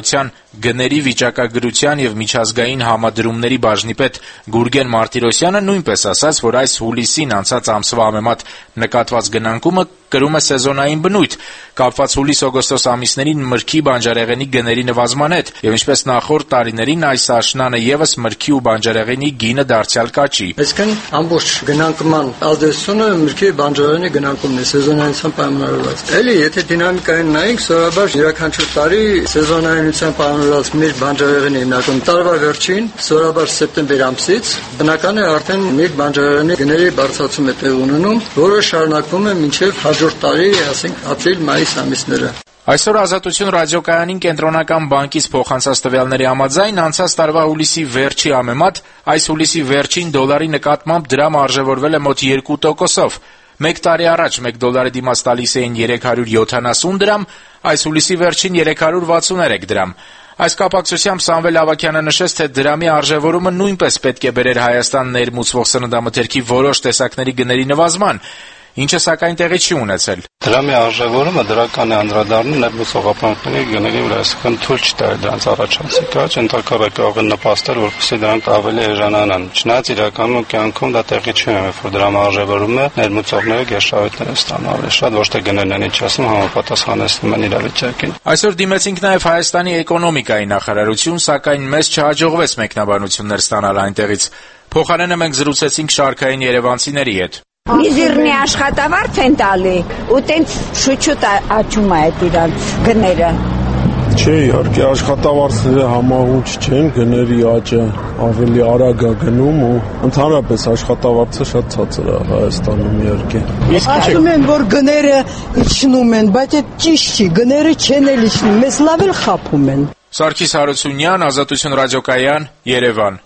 Գների վիճակագրության եւ միջազգային համադրումների բաժնի պետ Գուրգեն Մարտիրոսյանը նույնպես ասաց, որ այս հուլիսին անցած ամսվա համեմատ նկատված գնանկումը կրում է սեզոնային բնույթ, կապված հուլիս-օգոստոս ամիսներին մրգի բանջարեղենի գների նվազման հետ, եւ ինչպես նախորդ տարիներին այս աշնանը եւս մրգի ու բանջարեղենի գինը դարձյալ կաճի։ Այսինքն ամբողջ գնանկման ազդեցությունը մրգի բանջարեղենի գնանկումն է սեզոնայնության պայմանավորված։ Էլի եթե դինամիկային նայենք, սովորաբար յուրաքանչյուր տարի սեզոնայնության պայմանավորված միրգ բանջարեղենի հիմնականում տարվա վերջին, սովորաբար սեպտեմբեր ամսից, բնական է արդեն միրգ բանջարեղենի գների բարձրացում է տեղ ունենում, որը շարունակվում է մինչև հաջորդ տարի, ասենք ապրիլ-մայիս ամիսները։ Այսօր Ազատություն ռադիոկայանին Կենտրոնական բանկից փոխանցած տվյալների համաձայն անցած տարվա հուլիսի վերջի համեմատ այս հուլիսի վերջին դոլարի նկատմամբ դրամը արժևորվել է մոտ երկու տոկոսով։ Մեկ տարի առաջ մեկ դոլարի դիմաց տալիս էին երեք հարյուր յոթանասուն դրամ, այս հուլիսի վերջին երեք հարյուր վաթսուներեք դրամ։ Այս կապակցությամբ Սամվել Ավագյանը նշեց, թե դրամի արժևորումը նույնպես պետք է բերեր Հայաստան ներմուծվող սննդամթերքի որոշ տեսակների գների նվազման, ինչը սակայն տեղի չի ունեցել։ Դրամի արժևորումը դրական է անդրադառնում ներմուծող ապրանքների գների վրա, այսինքն թույլ չտա դրանց առաջացիկ, հա, ընդհակառակը կարող է նպաստել, որպեսզի դրանք ավելի էժանանան։ Չնայած իրականում կյանքում դա տեղի չի ունենում, որ դրամի արժևորումը ներմուծողները գերշահույթներ են ստանալ, շատ ոչ թե գներն են իջացնում, համապատասխանեցնում են իրավիճակին։ Այսօր դիմեցինք նաև Հայաստանի էկոնոմիկայի նախարարություն, սակայն մեզ չհաջողվեց մեկնաբանություններ ստանալ այնտեղից։ Փոխարենը մենք զրուցեցինք շարքային երևանցիների հետ։ Միզիրնի աշխատավարձ են տալի ու տենց շուչուտ աճում է այդ իրանց գները։ Չէ, իհարկե աշխատավարձերը համահունչ չեն, գների աճը ավելի արագ է գնում ու ընդհանրապես աշխատավարձը շատ ցածր է Հայաստանում իհարկե։ Ասում են, որ գները իջնում են, բայց այդ ճիշտ չի, գները չեն էլ իջնում, մեզ լավ էլ խաբում են։ Սարգիս Հարությունյան, Ազատություն ռադիոկայան, Երևան։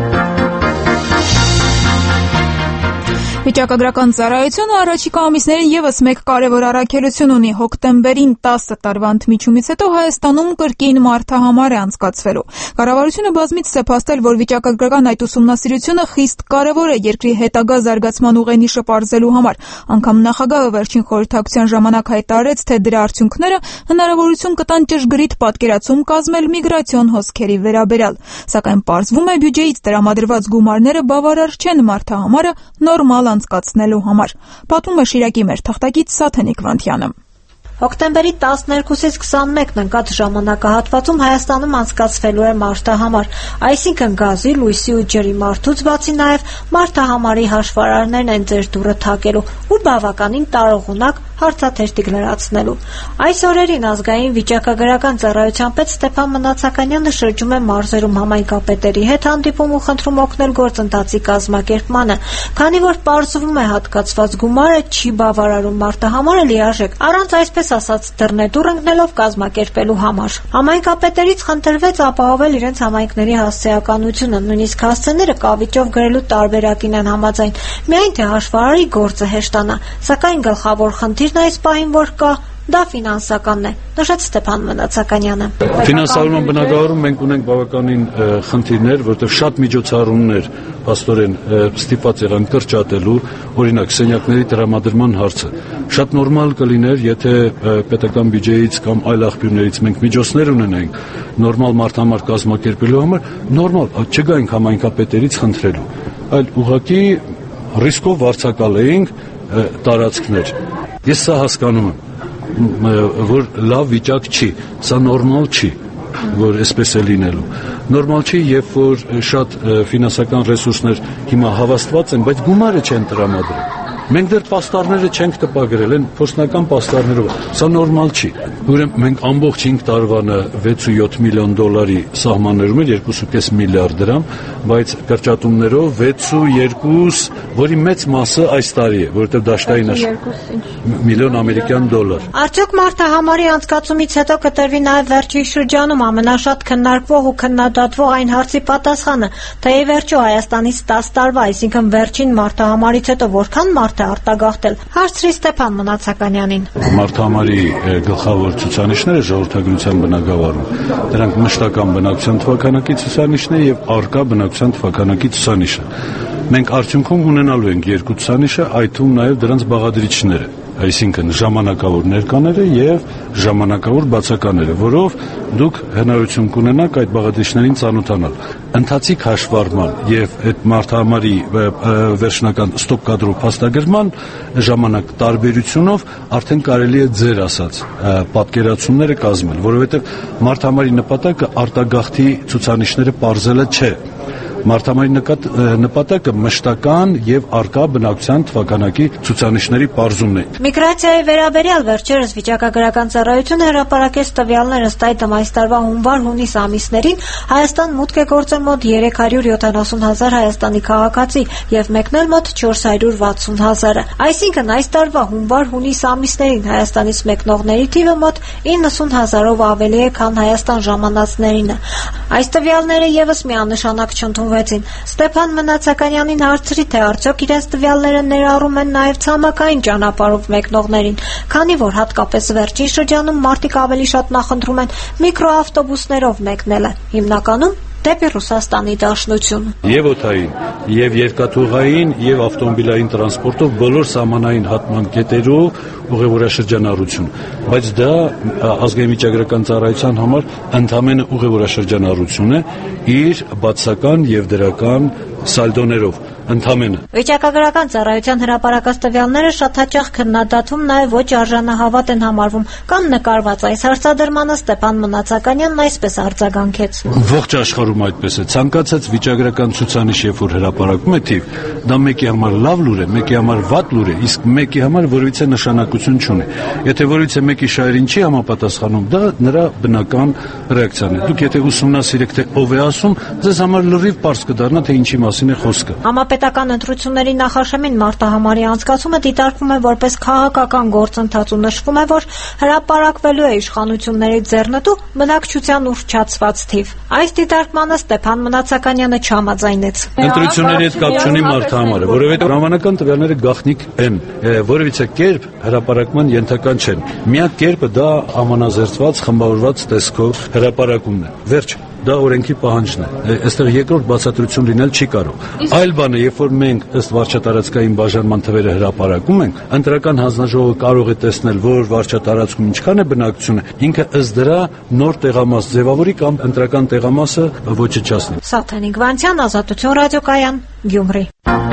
Վիճակագրական ծառայությունը առաջիկա ամիսներին եւս մեկ կարևոր առաքելություն ունի։ Հոկտեմբերին տասը տարվա ընդմիջումից հետո Հայաստանում կրկին մարտահամար է անցկացվելու։ Կառավարությունը բազմիցս է փաստել, որ վիճակագրական այդ ուսումնասիրությունը խիստ կարևոր է երկրի հետագա զարգացման ուղենիշը պարզելու համար։ Անգամ նախագահը վերջին խորհրդակցության ժամանակ հայտարարեց, թե դրա արդյունքները հնարավորություն կտան ճշգրիտ պատկերացում կազմել միգրացիոն հոսքերի վերաբերյալ։ Սակայն պարզվում է բյուջեից տրամադրված գումարները բավարար չեն մարտահամարը նորմալ անցկացնելու համար։ Պատմում է Շիրակի մեր թղթակից Սաթենիկ Վանթյանը։ Հոկտեմբերի տասներկուսից քսանմեկն ընկած ժամանակահատվածում Հայաստանում անցկացվելու է մարտահամար, այսինքն գազի, լույսի ու ջրի մարդուց բացի նաև մարտահամարի հաշվարարներն են ձեր դուռը թակելու ու բավականին տարողունակ հարցաթերթիկ լրացնելու։ Այս օրերին ազգային վիճակագրական ծառայության պետ Ստեփան Մնացականյանը շրջում է մարզերում համայնքապետերի հետ հանդիպում ու խնդրում օգնել գործընթացի կազմակերպմանը, քանի որ պարզվում է հատկացված գումարը չի բավարարում մարտահամարը լիարժեք, առանց այսպես ասած դռնեդուռ ընկնելով կազմակերպելու համար։ Համայնքապետերից խնդրվեց ապահովել իրենց համայնքների հասցեականությունը, նույնիսկ հասցեները կավիճով գրելու տարբերակին են համաձայն, միայն թե հաշվարարի գործը հեշտանա, սակայն գլխավոր խնդիրն այս պահին որ կա, դա ֆինանսականն է, նշեց Ստեփան Մնացականյանը։ Ֆինանսավորման բնագավառում մենք ունենք բավականին խնդիրներ, որտեղ շատ միջոցառումներ փաստորեն ստիպված եղան կրճատելու, օրինակ սենյակների տրամադրման հարցը։ Շատ նորմալ կլիներ, եթե պետական բյուջեից կամ այլ աղբյուրներից մենք միջոցներ ունենայինք նորմալ մարտահամար կազմակերպելու համար, նորմալ չգայինք համայնքապետերից խնդրելու, այլ ուղղակի ռիսկով վարձակալեինք տարածքներ։ Ես սա հասկանում եմ, որ լավ վիճակ չի, սա նորմալ չի, որ այսպես է լինելու։ Նորմալ չի, երբ որ շատ ֆինանսական ռեսուրսներ հիմա հավաստված են, բայց գումարը չեն տրամադրել։ Մենք դեռ պաստառները չենք տպագրել, են փոստական պաստառներով։ Սա նորմալ չի։ Ուրեմն մենք ամբողջ հինգ տարվանը վեց ու յոթ միլիոն դոլարի սահմաններում էր երկու կես միլիարդ դրամ, բայց կրճատումներով վեց ու երկու, որի մեծ մասը այս տարի է, որովհետև դաշտային է միլիոն ամերիկյան դոլար։ Արդյոք մարտահամարի անցկացումից հետո կտրվի նաև վերջի շրջանում ամենաշատ քննարկվող ու քննադատվող այն հարցի պատասխանը, թե ի վերջո Հայաստանից տասը տարվա, այսինքն վերջին մարտահամարից հետո որքան մարդ է արտագաղթել, հարցրի Ստեփան Մնացականյանին։ Մարտահամարի գլխավոր ցուցանիշները ժողովրդագրության բնագավառում, դրանք մշտական բնակչության թվականակի ցուցանիշն է եւ արկա բնակչության թվականակի ցուցանիշը։ Մենք արդյունքում ունենալու ենք երկու ցուցանիշը, այդ թվում նաեւ դրանց բաղադրիչները։ այսինքն ժամանակավոր ներկաները եւ ժամանակավոր բացակաները, որով դուք հնարավորություն կունենաք այդ բաղադրիչներին ծանոթանալ։ Ընթացիկ հաշվառման եւ այդ մարդահամարի վերջնական ստոպ կադրով փաստագրման ժամանակ տարբերությունով արդեն կարելի է ձեր ասած պատկերացումները կազմել, որովհետեւ մարդահամարի նպատակը արտագաղթի ցուցանիշները պարզելը չէ։ Մարդամարի նպատակը մշտական եւ արկա բնակության թվականակի ցուցանիշների պարզումն է։ Միգրացիայի վերաբերյալ վերջերս վիճակագրական ծառայությունը հրապարակեց տվյալներ, ըստ այդմ այս տարվա հունվար-հունիս ամիսներին Հայաստան մուտք է գործել մոտ երեք հարյուր յոթանասուն հազար Հայաստանի քաղաքացի եւ մեկնել մոտ չորս հարյուր վաթսուն հազարը։ Այսինքն այս տարվա հունվար-հունիս ամիսներին Հայաստանից մեկնողների թիվը մոտ իննսուն հազարով ավելի է, քան Հայաստան ժամանածներինը։ Այս տվյալները եւս միանշանակ չընդունվեցին։ Ստեփան Մնացականյանին հարցրի, թե արդյոք իրենց տվյալները ներառում են նաև ցամաքային ճանապարհով մեկնողներին, քանի որ հատկապես վերջին շրջանում մարդիկ ավելի շատ նախընտրում են միկրոավտոբուսներով մեկնելը, հիմնականում դեպի Ռուսաստանի Դաշնություն։ Եվ օդային, եւ երկաթուղային, եւ ավտոմոբիլային տրանսպորտով բոլոր սահմանային հատման կետերով ուղևորաշրջանառություն, բայց դա ազգային վիճակագրական ծառայության համար ընդհանրապես ուղևորաշրջանառություն է իր բացական եւ դրական սալդոներով ընդամենը։ Վիճակագրական ծառայության հրապարակած տվյալները շատ հաճախ քննադատում նաև ոչ արժանահավատ են համարվում կամ նկարված այս հարցադրմանը Ստեփան Մնացականյանն այսպես արձագանքեց։ Ողջ աշխարհում այդպես է։ Ցանկացած վիճակագրական ցուցանիշ, երբ որ հրապարակում է թիվ, դա մեկի համար լավ լուր է, մեկի համար վատ լուր է, իսկ մեկի համար որևիցե նշանակություն չունի։ Եթե որևիցե մեկի շահերին չի համապատասխանում, դա նրա բնական ռեակցիան է։ Դուք եթե ուսումնասիրեք, թե ով է ասում, ձեզ համար լրիվ պարզ կդառնա, թե ինչի մասին է խոսքը։ Պետական ընտրությունների նախաշեմին մարտահամարի անցկացումը դիտարկվում է որպես քաղաքական գործընթաց ու նշվում է, որ հրապարակվելու է իշխանությունների ձեռնտու բնակչության ուռճացված թիվ։ Այս դիտարկմանը Ստեփան Մնացականյանը չհամաձայնեց։ Ընտրությունների հետ կապ չունի մարտահամարը, որովհետև ժամանական տվյալները գաղտնիք են, որևիցե կերպ հրապարակման ենթական չեն։ Միակ կերպը դա համանազերծված, խմբավորված տեսքով հրապարակումն է։ Վերջ դա օրենքի պահանջն է։ Այստեղ երկրորդ բացատրություն լինել չի կարող։ Այլ բան է, երբ որ մենք ըստ վարչատարածքային բաժանման թվերը հրապարակում ենք, ընտրական հանձնաժողովը կարող է տեսնել, որ վարչատարածքում ինչքան է բնակչությունը, ինքը ըստ դրա նոր տեղամաս ձևավորի կամ ընտրական տեղամասը ոչնչացնի։ Սաթենիկ Վանցյան, Ազատություն ռադիոկայան, Գյումրի։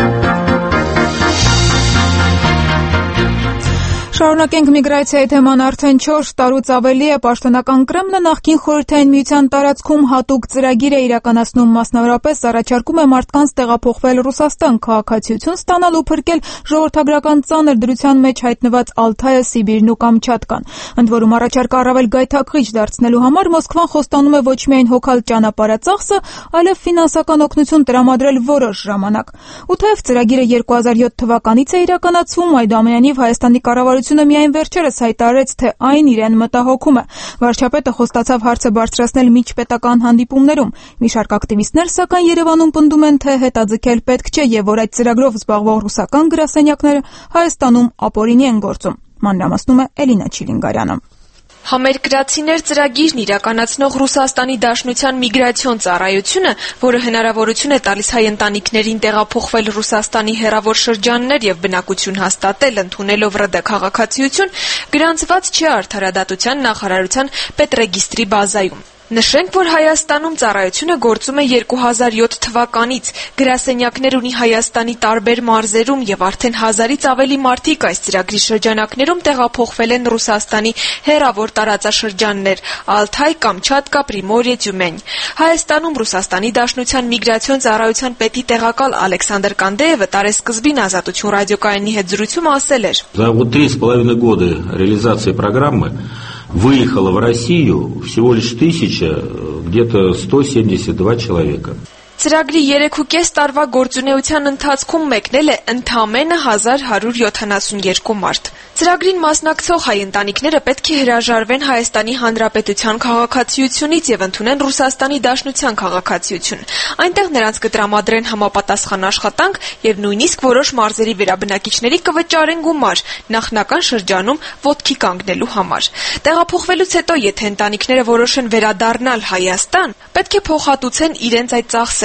Շարունակենք միգրացիայի թեման արդեն չորս տարուց ավելի է պաշտոնական Կրեմլը նախկին Խորհրդային Միության տարածքում հատուկ ծրագիր է իրականացնում, մասնավորապես առաջարկում է մարդկանց տեղափոխվել Ռուսաստան, քաղաքացիություն ստանալ ու փրկել ժողովրդագրական ծանր դրության մեջ հայտնված Ալթայը, Սիբիրն ու Կամչատկան։ Ընդ որում առաջարկը առավել գայթակղիչ դարձնելու համար Մոսկվան խոստանում է ոչ միայն հոգալ ճանապարհածախսը, այլև ֆինանսական օգնություն տրամադրել որոշ ժամանակ։ Ու թեև ծրագիրը երկու հազար յոթ թվականից է իրականացվում, այդուամենայնիվ Հայաստանի կառավարությունը միայն վերջերս հայտարարեց, թե այն իրեն մտահոգում է։ Վարչապետը խոստացավ հարցը բարձրացնել միջպետական հանդիպումներում։ Մի շարք ակտիվիստներ, սակայն Երևանում պնդում են, թե հետաձգել պետք չէ եւ որ այդ ծրագրով զբաղվող ռուսական գրասենյակները Հայաստանում ապօրինի են գործում։ Մանրամասնում է Էլինա Չիլինգարյանը։ Համերկրացիներ ծրագիրն իրականացնող Ռուսաստանի Դաշնության միգրացիոն ծառայությունը, որը հնարավորություն է տալիս հայ ընտանիքներին տեղափոխվել Ռուսաստանի հեռավոր շրջաններ եւ բնակություն հաստատել, ընդունելով ՌԴ քաղաքացիություն, գրանցված չէ Արդարադատության նախարարության պետռեգիստրի բազայում։ Նշենք, որ Հայաստանում ծառայությունը գործում է երկու հազար յոթ թվականից, գրասենյակներ ունի Հայաստանի տարբեր մարզերում եւ արդեն հազարից ավելի մարդիկ այս ծրագրի շրջանակներում տեղափոխվել են Ռուսաստանի հեռավոր տարածաշրջաններ՝ Ալթայ, Կամչատկա, Պրիմորիե, Տյումեն։ Հայաստանում Ռուսաստանի Դաշնության միգրացիոն ծառայության պետի տեղակալ Ալեքսանդր Կանդեևը տարեսկզբին Ազատություն ռադիոկայանի հետ զրույցում ասել էր. За вот три с половиной года реализации программы выехало в Россию всего лишь тысяча, где-то сто семьдесят два человека. Ծրագրի երեքուկես տարվա գործունեության ընթացքում մեկնել է ընդամենը հազար հարյուր յոթանասունյոթ մարդ։ Ծրագրին մասնակցող հայ ընտանիքները պետք է հրաժարվեն Հայաստանի Հանրապետության քաղաքացիությունից եւ ընդունեն Ռուսաստանի Դաշնության քաղաքացիություն։ Այնտեղ նրանց կտրամադրեն համապատասխան աշխատանք եւ նույնիսկ որոշ մարզերի վերաբնակիչների կվճարեն գումար նախնական շրջանում ոտքի կանգնելու համար։ Տեղափոխվելուց հետո, եթե ընտանիքները որոշեն վերադառնալ Հայաստան, պետք է փոխհատուցեն իրենց այդ ծախսերը։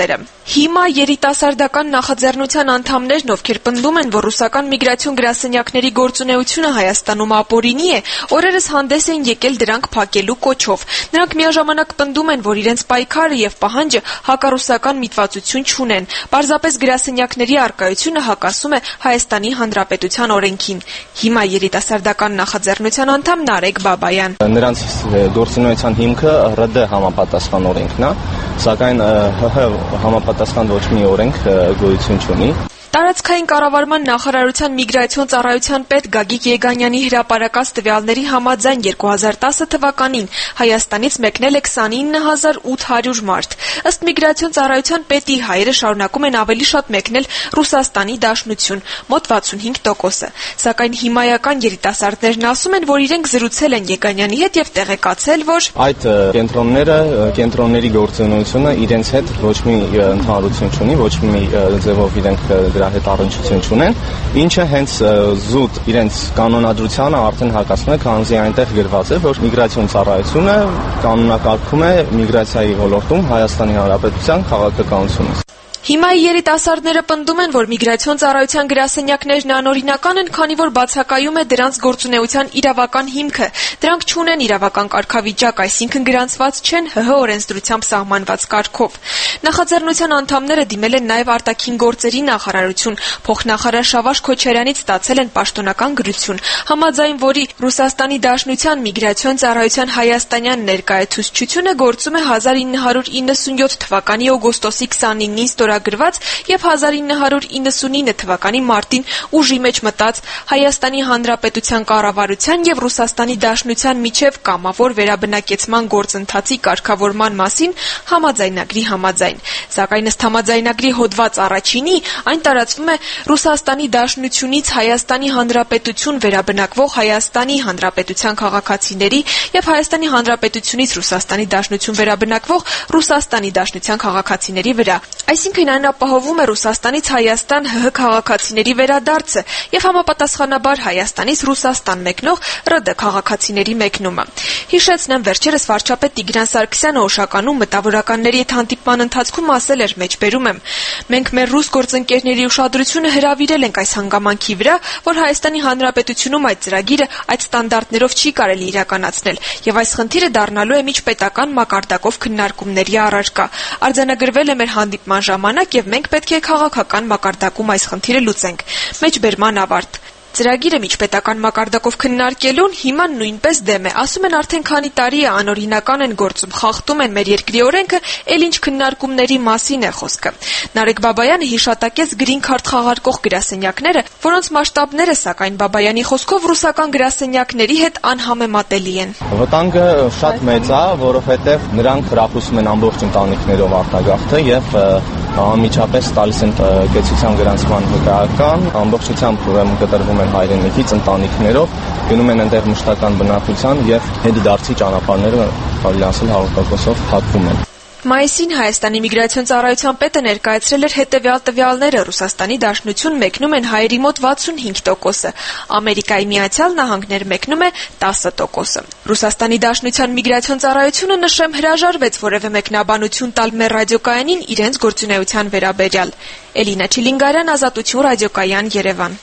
Հիմա երիտասարդական նախաձեռնության անդամներն, ովքեր պնդում են, որ ռուսական միգրացիոն գրասենյակների գործունեությունը Հայաստանում ապօրինի է, օրերս հանդես են եկել դրանք փակելու կոչով։ Նրանք միաժամանակ պնդում են, որ իրենց պայքարը եւ պահանջը հակառուսական միտվածություն չունեն։ Պարզապես գրասենյակների առկայությունը հակասում է Հայաստանի Հանրապետության օրենքին։ Հիմա երիտասարդական նախաձեռնության անդամ Նարեկ Բաբայան. Նրանց գործունեության հիմքը ՌԴ համապատասխան օրենքն է, սակայն ՀՀ համապատասխան ոչ մի օրենք գոյություն չունի։ Տարածքային կառավարման նախարարության միգրացիոն ծառայության պետ Գագիկ Եգանյանի հրապարակած տվյալների համաձայն երկու հազար տասը թվականին Հայաստանից մեկնել է քսանինը հազար ութ հարյուր մարդ։ Ըստ միգրացիոն ծառայության պետի, հայերը շարունակում են ավելի շատ մեկնել Ռուսաստանի Դաշնություն՝ մոտ վաթսունհինգ տոկոսը։ Սակայն հիմայական երիտասարդներն ասում են, որ իրենք զրուցել են Եգանյանի հետ եւ տեղեկացել, որ այդ կենտրոնները, կենտրոնների գործունեությունը իրենց հետ ոչ մի ընդհանրություն չունի, ոչ մի ձևով իրենք դրա հետ առնչություն չունեն, ինչը հենց զուտ իրենց կանոնադրությանը արդեն հակասում է, քանզի այնտեղ գրված է, որ միգրացիոն ծառայությունը կանոնակարգում է միգրացիայի ոլորտում Հայաստանի Հանրապետության քաղաքականությունը։ Հիմա երիտասարդները պնդում են, որ միգրացիոն ծառայության գրասենյակներն անօրինական են, քանի որ բացակայում է դրանց գործունեության իրավական հիմքը։ Դրանք չունեն իրավական կարգավիճակ, այսինքն գրանցված չեն ՀՀ օրենսդրությամբ սահմանված կարգով։ Նախաձեռնության անդամները դիմել են նաև արտաքին գործերի նախարարություն, փոխնախարար Շավարժ Քոչարյանից ստացել են պաշտոնական գրություն, համաձայն որի Ռուսաստանի Դաշնության միգրացիոն ծառայության հայաստանյան ներկայացուցչությունը գործում է հազար ինը հարյուր իննսունյոթ թվականի օգոստոսի քսանինին ստորագրված եւ հազար ինը հարյուր իննսունինը թվականի մարտին ուժի մեջ մտած Հայաստանի Հանրապետության կառավարության եւ Ռուսաստանի Դաշնության միջև կամավոր վերաբնակեցման գործընթացի կարգավորման մասին համաձայնագրի համաձայն։ Սակայն ըստ համաձայնագրի հոդված առաջինի, այն տարածվում է Ռուսաստանի Դաշնությունից Հայաստանի Հանրապետություն վերաբնակվող Հայաստանի Հանրապետության քաղաքացիների եւ Հայաստանի Հանրապետությունից Ռուսաստանի Դաշնություն վերաբնակվող Ռուսաստանի Դաշնության քաղաքացիների վրա։ Այսինքն այն ապահովում է Ռուսաստանից Հայաստան ՀՀ քաղաքացիների վերադարձը եւ համապատասխանաբար Հայաստանից Ռուսաստան մեկնող ՌԴ քաղաքացիների մեկնումը։ Հիշեցնեմ, վերջերս վարչապետ Տիգրան Սարգսյանը Օշականում մտավորականների հետ հանդիպման ընթացքում ասել էր, մեջբերում եմ. մենք մեր ռուս գործընկերների ուշադրությունը հրավիրել ենք այս հանգամանքի վրա, որ Հայաստանի Հանրապետությունում այդ ծրագիրը այդ ստանդարտներով չի կարելի իրականացնել եւ այս խնդիրը դառնալու է միջպետական մակարդակով քննարկումների առարկա։ Արձանագրվել է մեր հանդիպման ժամանակ եւ մենք պետք է քաղաքական մակարդակում այս խնդիրը լուծենք։ Մեջբերման ավարտ։ Ծրագիրը միջպետական մակարդակով քննարկելուն հիմա նույնպես դեմ է։ Ասում են արդեն քանի տարի է անօրինական են գործում, խախտում են մեր երկրի օրենքը, ել ինչ քննարկումների մասին է խոսքը։ Նարեկ Բաբայանը հիշատակեց գրին քարտ խաղարկող գրասենյակները, որոնց մասշտաբները, սակայն Բաբայանի խոսքով ռուսական գրասենյակների հետ անհամեմատելի են։ Վտանգը շատ մեծ է, որովհետեւ նրանք հրապուսում են ամբողջ ընտանիքներով արտագաղթը եւ անմիջապես տալիս են կեցության գրանցման վկայական, ամբողջությամբ ուրեմն կտրվում են հայրենիքից ընտանիքներով, գնում են այնտեղ մշտական բնակության եւ հետդարձի ճանապարհները կարելի ասել հարյուր տոկոսով փակվում են։ Մայիսին Հայաստանի միգրացիոն ծառայության պետը ներկայացրել էր հետևյալ տվյալները. Ռուսաստանի Դաշնություն մեկնում են հայերի մոտ վաթսունհինգ տոկոսը, Ամերիկայի Միացյալ Նահանգներ մեկնում է տասը տոկոսը։ Ռուսաստանի Դաշնության միգրացիոն ծառայությունը, նշեմ, հրաժարվեց որևէ մեկնաբանություն տալ մեր ռադիոկայանին իրենց գործունեության վերաբերյալ։ Էլինա Չիլինգարյան, Ազատություն, ռադիոկայան, Երևան։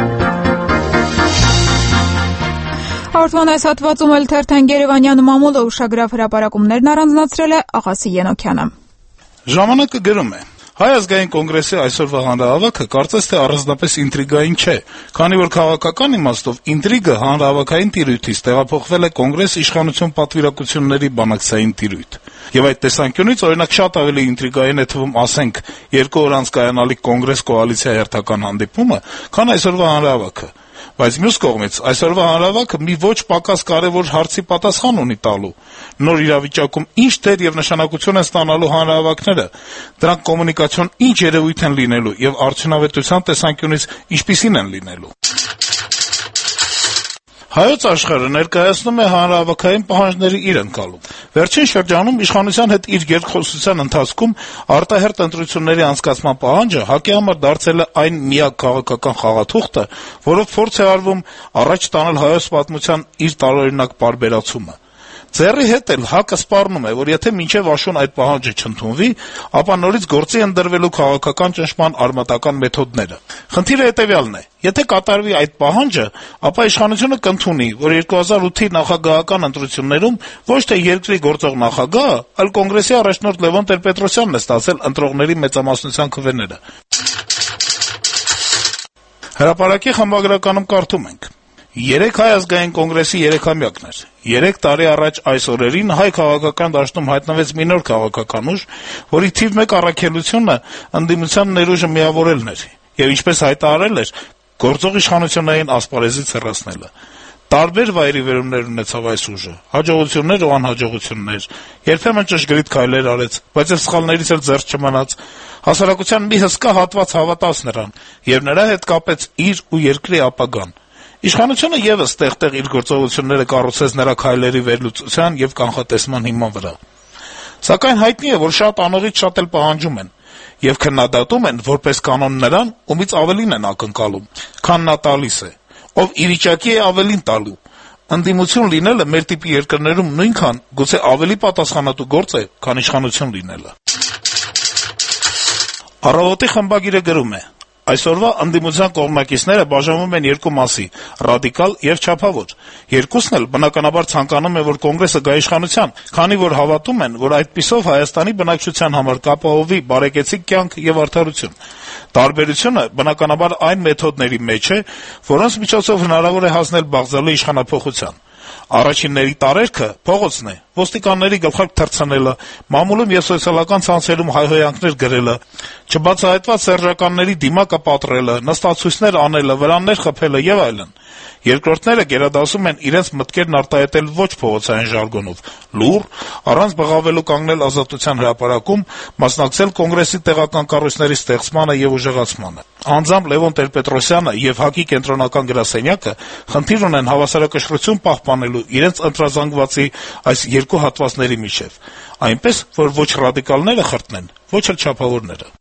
Հաղորդման այս հատվածում էլ թերթեն Երևանյան մամուլը ուշագրավ հրապարակումներն առանձնացրել է Աղասի Ենոքյանը։ Ժամանակը գրում է. Հայ ազգային կոնգրեսի այսօրվա հանրահավաքը կարծես թե առանձնապես ինտրիգային չէ, քանի որ քաղաքական իմաստով ինտրիգը հանրահավաքային տիրույթից տեղափոխվել է կոնգրես իշխանություն պատվիրակությունների բանակցային տիրույթ։ Եվ այդ տեսանկյունից օրինակ շատ ավելի ինտրիգային է թվում, ասենք, երկու օր անց կայանալիք կոնգրես կոալիցիա հերթական հանդիպումը, քան այսօրվա հանրահավաքը։ Բայց մյուս կողմից այսօրվա հանրահավաքը մի ոչ պակաս կարևոր հարցի պատասխան ունի տալու։ Նոր իրավիճակում ինչ դեր եւ նշանակություն են ստանալու հանրահավաքները, դրանք կոմունիկացիոն ինչ երևույթ են լինելու եւ արդյունավետության տեսանկյունից ինչպիսին են լինելու։ Հայոց աշխարհը ներկայացնում է հանրահավաքային պահանջների իր ընկալում։ Վերջին շրջանում իշխանության հետ իր երկխոսության ընթացքում արտահերթ ընտրությունների անցկացման պահանջը ՀԱԿ-ի համար դարձել է այն միակ քաղաքական խաղաթուղթը, որով փորձ է արվում առաջ տանել հայոց պատմության իր տարօրինակ պարբերացումը։ Ձեռի հետ էլ ՀԱԿ-ը սպառնում է, որ եթե մինչև աշուն այդ պահանջը չընդունվի, ապա նորից գործի են դրվելու քաղաքական ճնշման արմատական մեթոդները։ Խնդիրը հետեւյալն է. եթե կատարվի այդ պահանջը, ապա իշխանությունը կընդունի, որ երկու հազար ութի նախագահական ընտրություններում ոչ թե երկրի գործող նախագահը, այլ կոնգրեսի առաջնորդ Լևոն Տեր-Պետրոսյանն է ստացել ընտրողների մեծամասնության քվեները։ Հրապարակի խմբագրականում կարդում ենք. Երեք Հայ ազգային կոնգրեսի երեքամյակն էր։ Երեք տարի առաջ այս օրերին հայ քաղաքական դաշտում հայտնվեց մի նոր քաղաքական ուժ, որի թիվ մեկ առաքելությունը ընդդիմության ներուժը միավորելն էր, եւ ինչպես հայտարարել էր, գործող իշխանություններին ասպարեզից հեռացնելը։ Տարբեր վայրիվերումներ ունեցավ այս ուժը, հաջողություններ ու անհաջողություններ, երբեմն ճշգրիտ քայլեր արեց, բայց եւ սխալներից էլ զերծ չմնաց։ Հասարակության մի հսկա հատված հավատաց նրան եւ նրա հետ կապեց իր ու երկրի ապագան։ Իշխանությունը եւս տեղ-տեղ իր գործողությունները կառուցեց նրա քայլերի վերլուծության եւ կանխատեսման հիման վրա։ Սակայն հայտնի է, որ շատ անողից շատ էլ պահանջում են եւ քննադատում են որպես կանոն նրան, ումից ավելին են ակնկալում, քան նա տալիս է, ով ի վիճակի է ավելին տալու։ Ընդդիմություն լինելը մեր տիպի երկրներում նույնքան, գուցե ավելի պատասխանատու գործ է, քան իշխանություն լինելը։ Առավոտի խմբագիրը գրում է. Այսօրվա ընդդիմության կողմնակիցները բաժանվում են երկու մասի՝ ռադիկալ եւ չափավոր։ Երկուսն էլ բնականաբար ցանկանում են, որ կոնգրեսը գա իշխանության, քանի որ հավատում են, որ այդպիսով Հայաստանի բնակչության համար կապահովի բարեկեցիկ կյանք եւ արդարություն։ Տարբերությունը բնականաբար այն մեթոդների մեջ է, որոնց միջոցով հնարավոր է հասնել բաղձալու իշխանափոխության։ Առաջինների տարերքը փողոցն է, ոստիկանների գլխարկ թռցնելը, մամուլում եւ սոցիալական ցանցերում հայհոյանքներ գրելը, չբացահայտված սերժականների դիմակը պատռելը, նստացույցներ անելը, վրաններ խփելը եւ այլն։ Երկրորդները գերադասում են իրենց մտքերն արտահայտել ոչ փողոցային ժարգոնով, լուռ, առանց բղավելու կանգնել Ազատության հրապարակում, մասնակցել կոնգրեսի տեղական կառույցների ստեղծմանը եւ ուժեղացմանը։ Անձամբ Լևոն Տեր-Պետրոսյանը եւ ՀԱԿ-ի կենտրոնական գրասենյակը խնդիր ունեն հավասարակշռություն պահպանելու իրենց ընտրազանգվածի այս երկու հատվածների միջեւ, այնպես որ ոչ ռադիկալները խրտնեն, ոչ էլ չափավորները։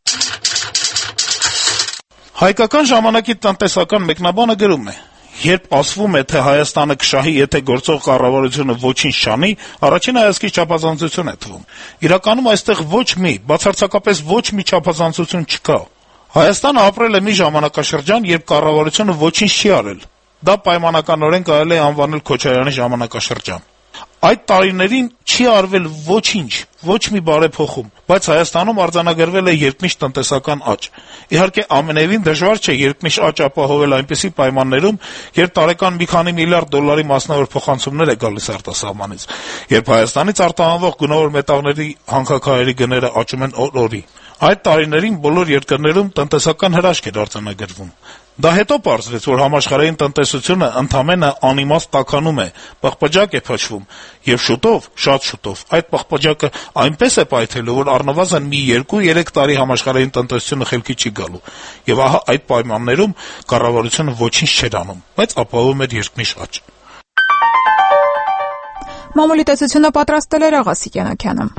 Հայկական ժամանակի տնտեսական մեկնաբանը գրում է. Երբ ասվում է, թե Հայաստանը կշահի, եթե գործող կառավարությունը ոչինչ չանի, առաջին հայացքից չափազանցություն է թվում։ Իրականում այստեղ ոչ մի, բացարձակապես ոչ մի չափազանցություն չկա։ Հայաստանը ապրել է մի ժամանակաշրջան, երբ կառավարությունը ոչինչ չի արել։ Դա պայմանականորեն կարելի է անվանել Քոչարյանի ժամանակաշրջան։ Այդ տարիներին չի արվել ոչինչ, ոչ մի բարեփոխում, բայց Հայաստանում արձանագրվել է երկնիշ տնտեսական աճ։ Իհարկե ամենևին դժվար չէ երկնիշ աճ ապահովել այնպիսի պայմաններում, երբ տարեկան մի քանի միլիարդ դոլարի մասնավոր փոխանցումներ է գալիս արտասահմանից, երբ Հայաստանից արտահանվող գունավոր մետաղների հանքաքարերի գները աճում են օր-օրի։ Այդ տարիներին բոլոր երկրներում տնտեսական հրաշք էր արձանագրվում։ Դա հետո պարզվեց, որ համաշխարհային տնտեսությունը ընդամենը անիմաստ տաքանում է, պղպջակ է փչվում, եւ շուտով, շատ շուտով, այդ պղպջակը այնպես է պայթելու, որ առնվազն մի երկու-երեք տարի համաշխարհային տնտեսությունը խելքի չի գալու։ Եվ ահա այդ պայմաններում կառավարությունը ոչինչ չէր անում, բայց ապահովում էր երկնիշ աճ։ Մամուլի տեսությունը պատրաստել էր Աղասիկ Յանաքյանը։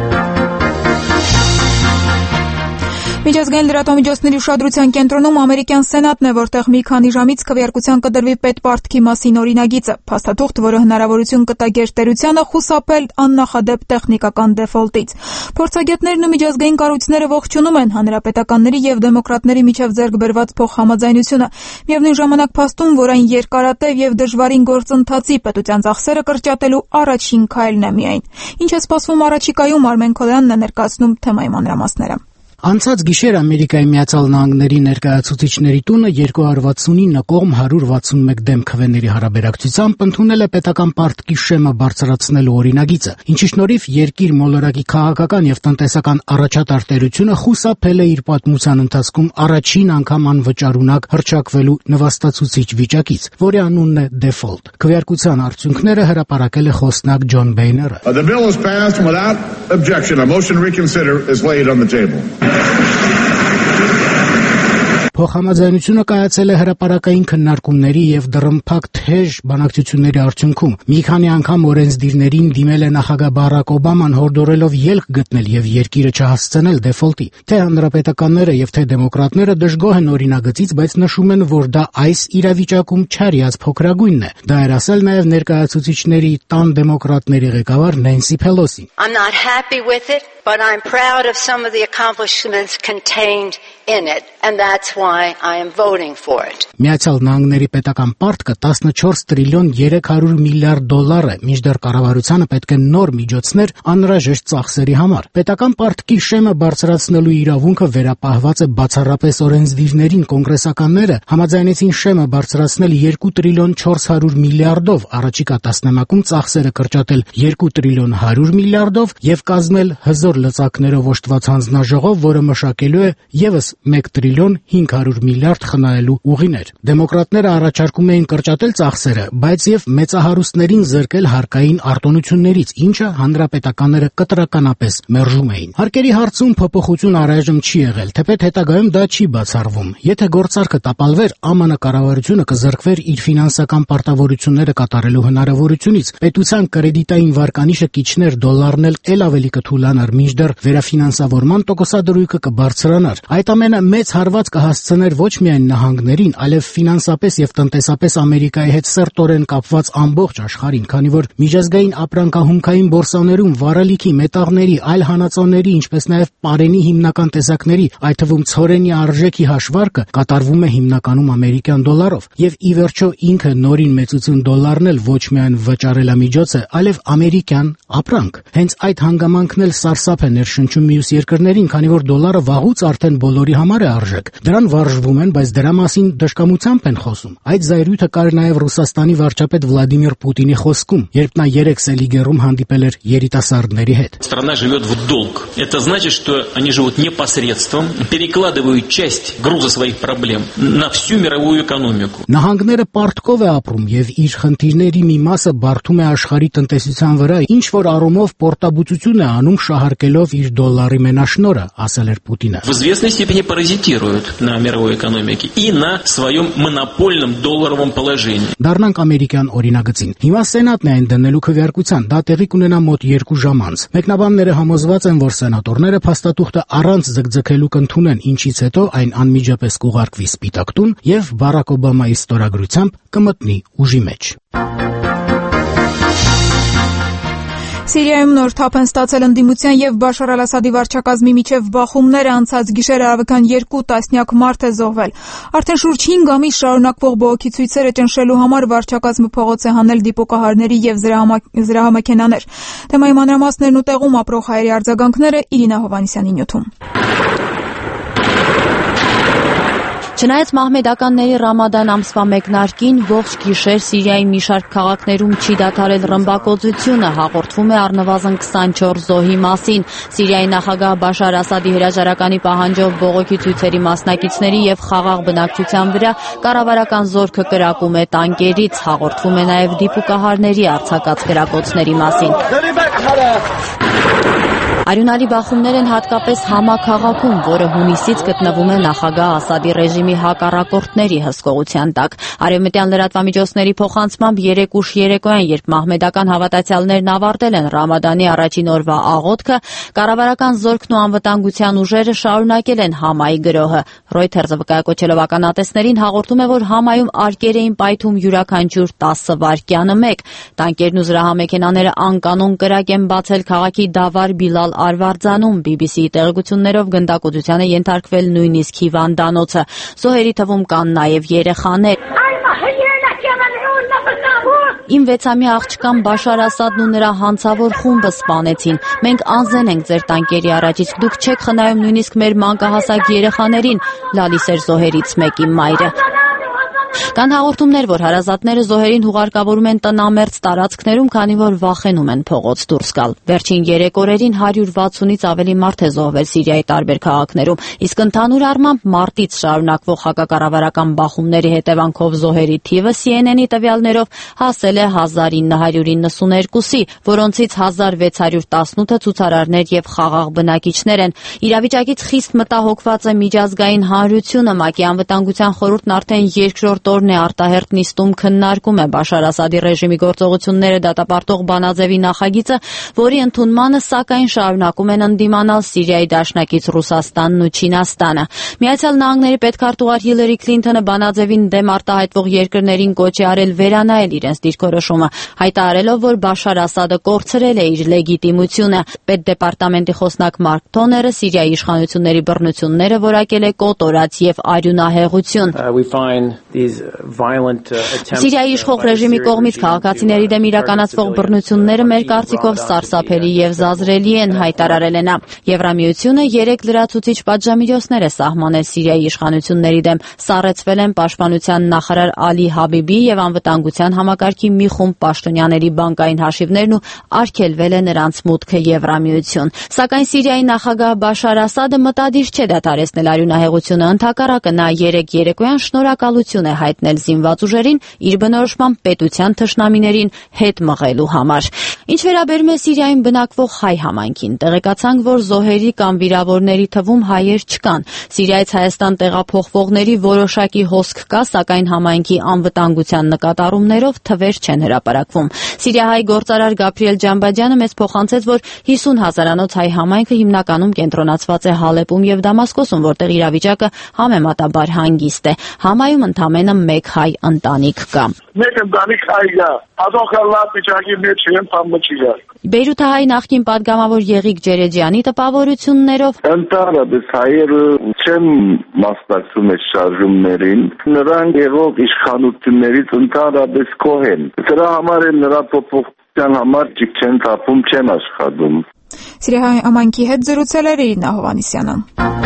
Միջազգային լրատվամիջոցների ուշադրության կենտրոնում ամերիկյան սենատն է, որտեղ մի քանի ժամից քվեարկության կդրվի պետպարտքի մասին օրինագիծը, փաստաթուղթ, որը հնարավորություն կտա գերտերությանը խուսափել աննախադեպ տեխնիկական դեֆոլտից։ Փորձագետներն ու միջազգային կառույցները ողջունում են հանրապետականների եւ դեմոկրատների միջև ձեռք բերված փոխհամաձայնությունը, միևնույն ժամանակ փաստում, որ այն երկարատև եւ դժվարին գործընթացի պետության ծախսերը կրճատելու առաջին քայլն է միայն։ Ինչ է սպասվում առաջիկայում, Արմեն Քոլյանն է ներկայացնում թեմայի մանրամասները։ Անցած գիշեր Ամերիկայի Միացյալ Նահանգների ներկայացուցիչների տունը երկու հարյուր վաթսունինը կողմ հարյուր վաթսունմեկ դեմ քվեների հարաբերակցությամբ ընդունել է պետական պարտքի շեմը բարձրացնելու օրինագիծը, ինչի շնորհիվ երկիր մոլորակի քաղաքական եւ տնտեսական առաջատար տերությունը խուսափել է իր պատմության ընթացքում առաջին անգամ անվճարունակ հռչակվելու նվաստացուցիչ վիճակից, որի անունն է default։ Քվեարկության արդյունքները հրապարակել է խոսնակ Ջոն Բեյները։ The bill is passed without objection. A motion to reconsider is laid on the table. Փոխհամաձայնությունը կայացել է հրապարակային քննարկումների եւ դռնփակ թեժ բանակցությունների արդյունքում։ Մի քանի անգամ օրենսդիրներին դիմել է նախագահ Բարակ Օբաման հորդորելով ելք գտնել եւ երկիրը չհասցնել դեֆոլտի։ Թե հանրապետականները եւ թե դեմոկրատները դժգոհ են օրինագծից, բայց նշում են, որ դա այս իրավիճակում չարիած փոքրագույնն է։ Դա էր ասել նաեւ ներկայացուցիչների տան դեմոկրատների ղեկավար Նենսի Փելոսին։ I'm not happy with it, but I'm proud of some of the accomplishments contained in it, and that's why I am voting for it. Միացյալ Նահանգների պետական պարտքը տասնչորս տրիլիոն երեք հարյուր միլիարդ դոլար է, մինչդեռ կառավարությանը պետք է նոր միջոցներ անհրաժեշտ ծախսերի համար։ Պետական պարտքի շեմը բարձրացնելու իրավունքը վերապահված է բացառապես օրենսդիրներին։ Կոնգրեսականները համաձայնեցին շեմը բարձրացնել երկու տրիլիոն չորս հարյուր միլիարդով, առաջիկա տասնամյակում ծախսերը կրճատել երկու տրիլիոն հարյուր միլիարդով եւ կազմել հզոր լծակներով օժտված հանձնաժողով, որը մշակելու է եւս մեկ տրիլիոն հինգ հարյուր միլիարդ խնայելու ուղիներ։ Դեմոկրատները առաջարկում էին կրճատել ծախսերը, բայց եւ մեծահարուստներին զրկել հարկային արտոնություններից, ինչը հանրապետականները կտրականապես մերժում էին։ Հարկերի հարցում փոփոխություն առայժմ չի եղել, թեպետ հետագայում դա չի բացառվում։ Եթե գործարքը տապալվեր, ԱՄՆ կառավարությունը կզրկվեր իր ֆինանսական պարտավորությունները կատարելու հնարավորությունից, պետության կրեդիտային վարկանիշը կիջներ, դոլարն էլ ավելի կթուլանար, մինչդեռ վերաֆինանսավորման տոկոսադրույքը կբարձրանար։ Այդ ամենը մեծ հարված կհասցներ ոչ միայն նահանգներին, այլև ֆինանսապես եւ տնտեսապես Ամերիկայի հետ սերտորեն կապված ամբողջ աշխարհին, քանի որ միջազգային ապրանքահումքային բորսաներում վառելիքի, մետաղների, այլ հանածոների, ինչպես նաեւ պարենի հիմնական տեսակների, այդ թվում ցորենի արժեքի հաշվարկը կատարվում է հիմնականում ամերիկյան դոլարով, եւ ի վերջո ինքը նորին մեծություն դոլարն էլ ոչ միայն վճարելամիջոց է, այլև ամերիկյան ապրանք։ Հենց այդ հանգամանքն էլ սարսափ է ներշնչում մյուս երկրներին, քանի որ դոլարը վաղուց արդեն բոլորի համար է արժեք։ Դրան վարժվում են, բայց դրա մասին դժկամությամբ են խոսում։ Այդ զայրույթը կար նաև Ռուսաստանի վարչապետ Վլադիմիր Պուտինի խոսքում, երբ նա երեք Սելիգերում հանդիպել էր երիտասարդների հետ։ Страна живет в долг. Это значит, что они живут непосредством, перекладывают часть груза своих проблем на всю мировую экономику. Նահանգները պարտքով է ապրում եւ իր խնդիրների մի մասը բարդում է աշխարհի տնտեսության վրա, ինչ որ առումով պորտաբուծություն է անում շահարկելով իր դոլարի մենաշնորհը, ասել էր Պուտինը։ В известной степени паразитируют на мировой экономике и на своем монопольном долларовом положении. Դառնանք ամերիկյան օրինագծին։ Հիմա սենատն է այն դնելու քվեարկության, դա տեղի կունենա մոտ երկու ժամ անց։ Մեկնաբանները համոզված են, որ սենատորները փաստաթուղթը առանց ձգձգելու կընդունեն, ինչից հետո այն անմիջապես կուղարկվի Սպիտակ տուն եւ Բարակ Օբամայի ստորագրությամբ կմտնի ուժի մեջ։ Սիրիայում նոր թափ են ստացել ընդդիմության եւ Բաշար Ալ-Ասադի վարչակազմի միջև բախումները, անցած գիշեր արևական երկու տասնյակ մարդ է զոհվել։ Արդեն շուրջ հինգ ամիս շարունակվող բողոքի ցույցերը ճնշելու համար վարչակազմը փողոց է հանել դիպուկահարների եւ զրահամեքենաներ։ Թեմայի մանրամասներն ու տեղում ապրող հայերի արձագանքները Իրինա Հովանեսյանի նյութում։ Չնայած մահմեդականների Ռամադան ամսվա մեկնարկին, ողջ գիշեր Սիրիայի մի շարք քաղաքներում չի դադարել ռմբակոծությունը, հաղորդվում է առնվազն քսանչորս զոհի մասին։ Սիրիայի նախագահ Բաշար Ասադի հրաժարականի պահանջով բողոքի ցույցերի մասնակիցների եւ խաղաղ բնակչության վրա կառավարական զորքը կրակում է տանկերից, հաղորդվում է նաեւ դիպուկահարների արձակած կրակոցների մասին։ Արյունալի բախումներ են հատկապես Համա քաղաքում, որը հունիսից գտնվում է նախագահ Ասադի ռեժիմի հակառակորդների հսկողության տակ։ Արևմտյան լրատվամիջոցների փոխանցմամբ երեք ուշ երեկոյան, երբ մահմեդական հավատացյալներն ավարտել են Ռամադանի առաջին օրվա աղոթքը, կառավարական զորքն ու անվտանգության ուժերը շարունակել են Համայի գրոհը։ Ռոյթերզը վկայակոչելով ականատեսներին հաղորդում է, որ Համայում արկեր էին պայթում յուրաքանչյուր տասը վայրկյանը մեկ։ Տանկերն ու զրահամեքենաները անկանոն կրակ են բացել քաղաքի Դավար Բիլալ Արվարձանում, բի բի սի-ի տեղեկություններով գնդակոծությանը ենթարկվել նույնիսկ հիվանդանոցը։ Զոհերի թվում կան նաև երեխաներ։ Իմ վեցամյա աղջկան Բաշար Ասադն ու նրա հանցավոր խումբը սպանեցին։ Մենք անզեն ենք ձեր տանկերի առաջ, իսկ դուք չեք խնայում նույնիսկ մեր մանկահասակ երեխաներին, լալիս էր զոհերից մեկի մայրը։ Կան հաղորդումներ, որ հարազատները զոհերին հուղարկավորում են տնամերձ տարածքներում, քանի որ վախենում են փողոց դուրս գալ։ Վերջին երեք օրերին հարյուր վաթսունից ավելի մարդ է զոհվել Սիրիայի տարբեր քաղաքներում, իսկ ընդհանուր առմամբ մարտից շարունակվող հակակառավարական բախումների հետևանքով զոհերի թիվը C N N-ի տվյալներով հասել է հազար ինը հարյուր իննսուներկուսի, որոնցից հազար վեց հարյուր տասնութը ցուցարարներ եւ խաղաղ բնակիչներ են։ Իրավիճակից խիստ մտահոգված է միջազգային հանրությունը։ ՄԱԿ-ի անվտանգության խորհուրդն արդեն երկրորդ օրն է արտահերթ նիստում քննարկում է Բաշար Ասադի ռեժիմի գործողությունները դատապարտող բանաձևի նախագիծը, որի ընդունմանը սակայն շարունակում են ընդդիմանալ Սիրիայի դաշնակից Ռուսաստանն ու Չինաստանը։ Միացյալ Նահանգների պետքարտուղար Հիլարի Քլինթոնը բանաձևին դեմ արտահայտվող երկրներին կոչ է արել վերանայել իրենց դիրքորոշումը, հայտարարելով, որ Բաշար Ասադը կորցրել է իր լեգիտիմությունը։ Պետդեպարտամենտի խոսնակ Մարկ Թոները Սիրիայի իշխանությունների բռնությունները որակել է կոտորած եւ արյունահեղություն։ Սիրիայի իշխող ռեժիմի կողմից քաղաքացիների դեմ իրականացվող բռնությունները մեր կարծիքով սարսափելի եւ զազրելի են, հայտարարել է նա։ Եվրամիությունը երեք լրացուցիչ պատժամիջոցներ է սահմանել Սիրիայի իշխանությունների դեմ, սառեցվել են պաշտպանության նախարար Ալի Հաբիբի եւ անվտանգության համակարգի մի խումբ պաշտոնյաների բանկային հաշիվներն ու արգելվել է նրանց մուտքը Եվրամիություն։ Սակայն Սիրիայի նախագահ Բաշար Ասադը մտադիր չէ դադարեցնել արյունահեղությունը, ընդհակառակը նա երեք երեկոյան շնորհակալություն է հայտնել զինված ուժերին իր բնորոշմամբ պետության թշնամիներին հետ մղելու համար։ Ինչ վերաբերում է Սիրիայում բնակվող հայ համայնքին, տեղեկացանք, որ զոհերի կամ վիրավորների թվում հայեր չկան։ Սիրիայից Հայաստան տեղափոխվողների որոշակի հոսք կա, սակայն համայնքի անվտանգության նկատառումներով թվեր չեն հրապարակվում։ Սիրիահայ գործարար Գաբրիել Ջամբաջյանը մեզ փոխանցեց, որ հիսուն հազարանոց հայ համայնքը հիմնականում կենտրոնացված է Հալեպում եւ Դամասկոսում, որտեղ իրավիճակը համեմատաբար հանգիստ է։ Համայում ընդամենը մեկ հայ ընտանիք կա։ Մեկ ընտանիք հայ կա, ասոքա լավ վիճակի մեջ են փամչիգա։ Բեյրութահայ նախկին падգամավոր Եղիկ Ջերեջյանի տպավորություններով ընդհանրապես հայերը չեն մասնակցում այս շարժումներին, նրանք եղող իշխանություններից ընդհանրապես գոհ են։ Դրա համար էլ նրա փոփոխության համար ջիք չեն թափում, չեն աշխատում։ Սիրիահայ համայնքի հետ զրուցել էր Իրինա Հովհաննիսյանը։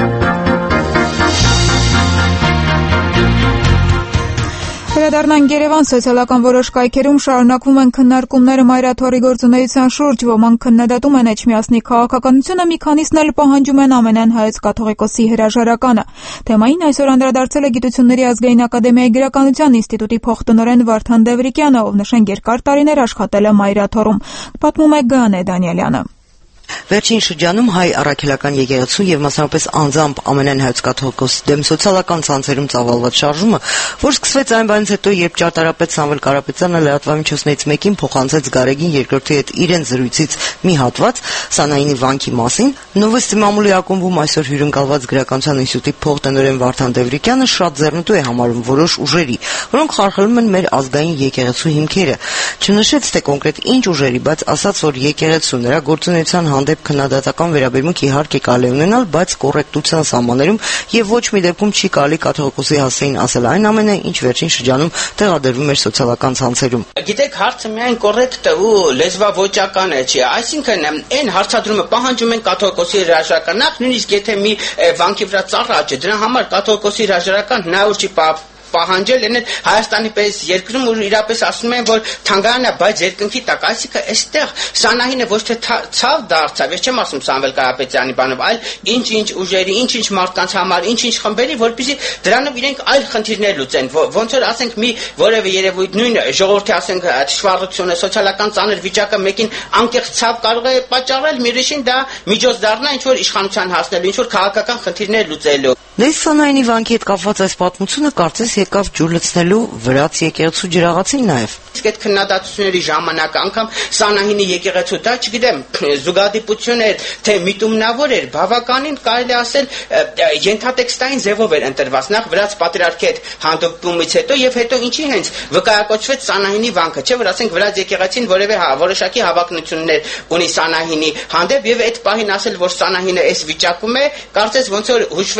Վերադառնանք Երևան, սոցիալական որոշ կայքերում շարունակվում են քննարկումները մայրաթոռի գործունեության շուրջ, ոմանք քննադատում են Էջմիածնի քաղաքականությունը, մի քանիսն էլ պահանջում են ամենայն հայոց կաթողիկոսի հրաժարականը։ Թեմային այսօր անդրադարձել է Գիտությունների ազգային ակադեմիայի գրականության ինստիտուտի փոխտնօրեն Վարդան Դևրիկյանը, ով նշենք երկար տարիներ աշխատել է մայրաթոռում։ Պատմում է Գանե Դանիելյանը։ Վերջին շրջանում հայ առաքելական եկեղեցու եւ մասնավորապես անձամբ ամենայն հայոց կաթողիկոսի դեմ սոցիալական ցանցերում ծավալված շարժումը, որ սկսվեց այն բանից հետո, երբ ճարտարապետ Սամվել Կարապետյանը լրատվամիջոցներից մեկին փոխանցեց Գարեգին երկրորդի հետ իրեն զրույցից մի հատված Սանայինի վանքի մասին, Նովոստի մամուլի ակումբում այսօր հյուրընկալված գրականության ինստիտուտի փոխտնօրեն Վարդան Դևրիկյանը շատ ձեռնտու է համարում որոշ ուժերի, որոնք խարխլում են մեր ազգային եկեղեցու հիմքերը։ Չնշեց թե կոնկրետ ինչ ուժերի, բայց ասաց, որ եկեղեցու նրա գործունեության հանդեպ քննադատական վերաբերմունք իհարկե կարելի ունենալ, բայց կոռեկտության սահմաններում եւ ոչ մի դեպքում չի կարելի կաթողիկոսի հասցեին ասել այն ամենը, ինչ վերջին շրջանում տեղադրվում էր սոցիալական ցանցերում։ Գիտեք, հարցը միայն կոռեկտ ու լեզվավոճական է, չի, այսինքն այն հարցադրումը պահանջում են կաթողիկոսի հրաժարական, նախ նույնիսկ եթե մի վանքի վրա ծառ աճի, դրա համար կաթողիկոսի հրաժարական հնարավոր չի պահանջել են Հայաստանի պես երկրում, որ իրապես ասում են, որ թանգարանն է, բայց երկնքի տակ, այսինքն այստեղ Սանահինը ոչ թե ցավ դարձավ, ես չեմ ասում Սամվել Կարապետյանի բանով, այլ ինչ-ինչ ուժերի, ինչ-ինչ մարդկանց համար, ինչ-ինչ խմբերի, որպեսզի դրանով իրենք այլ խնդիրներ լուծեն, ոնց որ ասենք մի որևէ երևույթ, նույն ժողովրդի ասենք դժվարությունը, սոցիալական ծանր վիճակը մեկին անկեղծ ցավ կարող է պատճառել, մյուսին դա միջոց դառնա ինչ որ իշխանության հասնելու, ինչ որ քաղաքական խնդիրներ լուծելու։ Դες Սանայինի վանքի հետ կապված այս պատմությունը կարծես եկավ ջուր լցնելու վրաց եկեղեցու ջրաղացին նաև։ Իսկ այդ քննադատությունների ժամանակ անգամ Սանահինի եկեղեցու դա, չգիտեմ, զուգադիպություն էր, թե միտումնավոր էր, բավականին կարելի ասել ենթատեքստային ձևով էր ընտրված, նախ վրաց պատրիարքի հետ հանդիպումից հետո եւ հետո ինչի հենց վկայակոչվեց Սանահինի վանքը, չէ՞ որ ասենք վրաց եկեղեցին որևէ որոշակի հավակնություններ ունի Սանահինի հանդեպ եւ այդ պահին ասել, որ Սանահինը այս վիճակում է, կարծես ոնց որ հուշվեր ասվեր,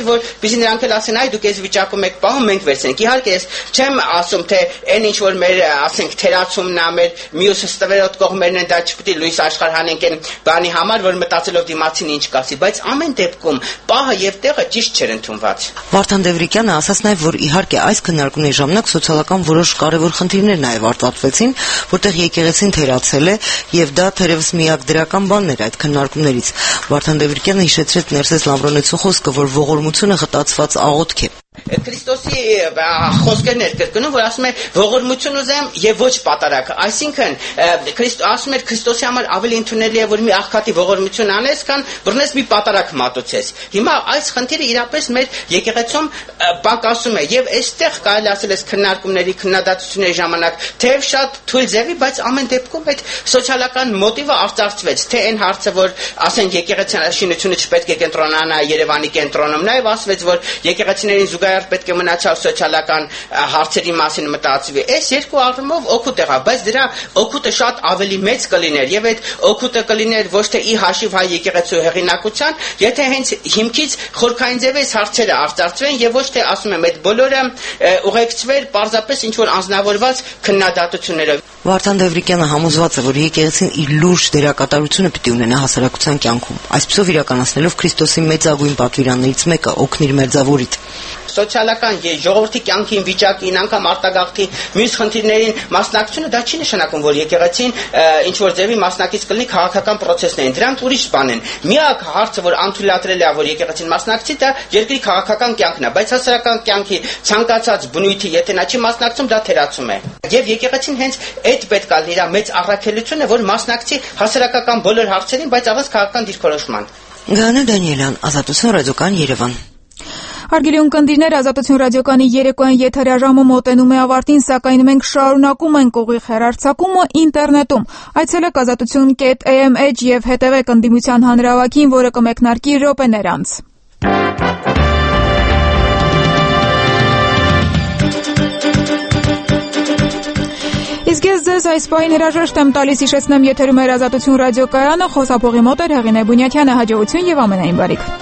էր, որ բիզի նրանք էլ ասեն, այ դուք այս վիճակում եք պահում, մենք վերցնենք։ Իհարկե ես չեմ ասում, թե այն ինչ որ մեր ասենք թերացումն է, մեր մյուս ստվերոտ կողմերն են, դա չպետք է լույս աշխարհ հանենք այն բանի համար, որ մտածելով դիմացին ինչ կասի, բայց ամեն դեպքում պահը եւ տեղը ճիշտ չէր ընդունված։ Վարդան Դևրիկյանը ասաց նաև, որ իհարկե այս քննարկումների ժամանակ սոցիալական որոշ կարևոր խնդիրներ նաև արտացվեցին, որտեղ եկեղեցին թերացել է եւ դա թերևս միակ դրական բանն էր այդ քննարկումներից։ Վարդան Դևրիկյանը հիշեցրեց Ներսես Լավրոնեցու խոսքը, որ ողորմությունը խտացված աղոթք է։ Քրիստոսի խոսքերն էր կրկնում, որ ասում է ողորմություն ուզեմ եւ ոչ պատարակ, այսինքն ասում էր Քրիստոսի համար ավելի ընդունելի է որ մի աղքատի ողորմություն անես, քան բռնես մի պատարակ մատուցես։ Հիմա այս խնդիրը իրապես մեր եկեղեցում պակասում է եւ այստեղ կարելի ասել է քննարկումների, քննադատությունների ժամանակ թեև շատ թույլ ձևի, բայց ամեն դեպքում այդ սոցիալական մոտիվը արծարծվեց, թե այն հարցը, որ ասենք եկեղեցաշինությունը չպետք է կենտրոնանա Երևանի կենտրոնում, նաեւ ասվեց, որ եկեղեցիներին զուգահեռ պետք է մնացյալ սոցիալական հարցերի մասին մտածվի։ Այս երկու առումով օգուտ եղավ, բայց դրա օգուտը շատ ավելի մեծ կլիներ եւ այդ օգուտը կլիներ ոչ թե ի հաշիվ հայ եկեղեցու հեղինակության, եթե հենց հիմքից խորքային ձևից հարցերը արծարծվեն եւ ոչ թե ասում եմ այդ բոլորը ուղեկցվեր պարզապես ինչ որ անձնավորված քննադատություններով։ Վարդան Դևրիկյանը համոզված է, որ եկեղեցին իր լուրջ դերակատարությունը պիտի ունենա հասարակության կյանքում, այսպիսով իրականացնելով Քրիստոսի մեծագույն պատվիրաններից մեկը՝ օգնիր մերձավորիդ։ Սոցիալական ժողովրդի կյանքին, վիճակին, անգամ արտագաղթի մյուս խնդիրներին մասնակցությունը դա չի նշանակում, որ եկեղեցին ինչ որ ձևի մասնակից կլինի քաղաքական process-ներին։ Դրանք ուրիշ բան են։ Միակ հարցը, որ անթույլատրել է, որ եկեղեցին մասնակցի, դա երկրի քաղաքական կյանքն է, բայց հասարակական կյանքի ցանկացած բնույթի, եթե նա չի մասնակցում, դա թերացում է։ Եվ եկեղեցին հենց այդ պետք է լինի իր մեծ առաքելությունը, որ մասնակցի հասարակական բոլոր հարցերին, բայց առանց քաղաքական դիրքորոշման։ Գաներ Դանիելյան, Ազատություն ռադիոկան, Երևան։ Հարգելի ունկնդիրներ, Ազատություն ռադիոկանի երեկոյան եթերաժամը մոտենում է ավարտին, սակայն մենք շարունակում ենք ուղիղ հեռարձակումը ինտերնետում։ Այցելեք ազատություն կետ էյ էմ էջ եւ հետեւեք ընդդիմության հանրահավաքին, որը կմեկնարկի րոպեներ անց։ Իսկ ես ձեզ այս պահին հրաժեշտ եմ տալիս, հիշեցնեմ եթերում էր Ազատություն ռադիոկայանը, խոսափողի մոտ էր Հեղինե Բունյաթյանը, հաջողություն եւ ամենայն բարիք։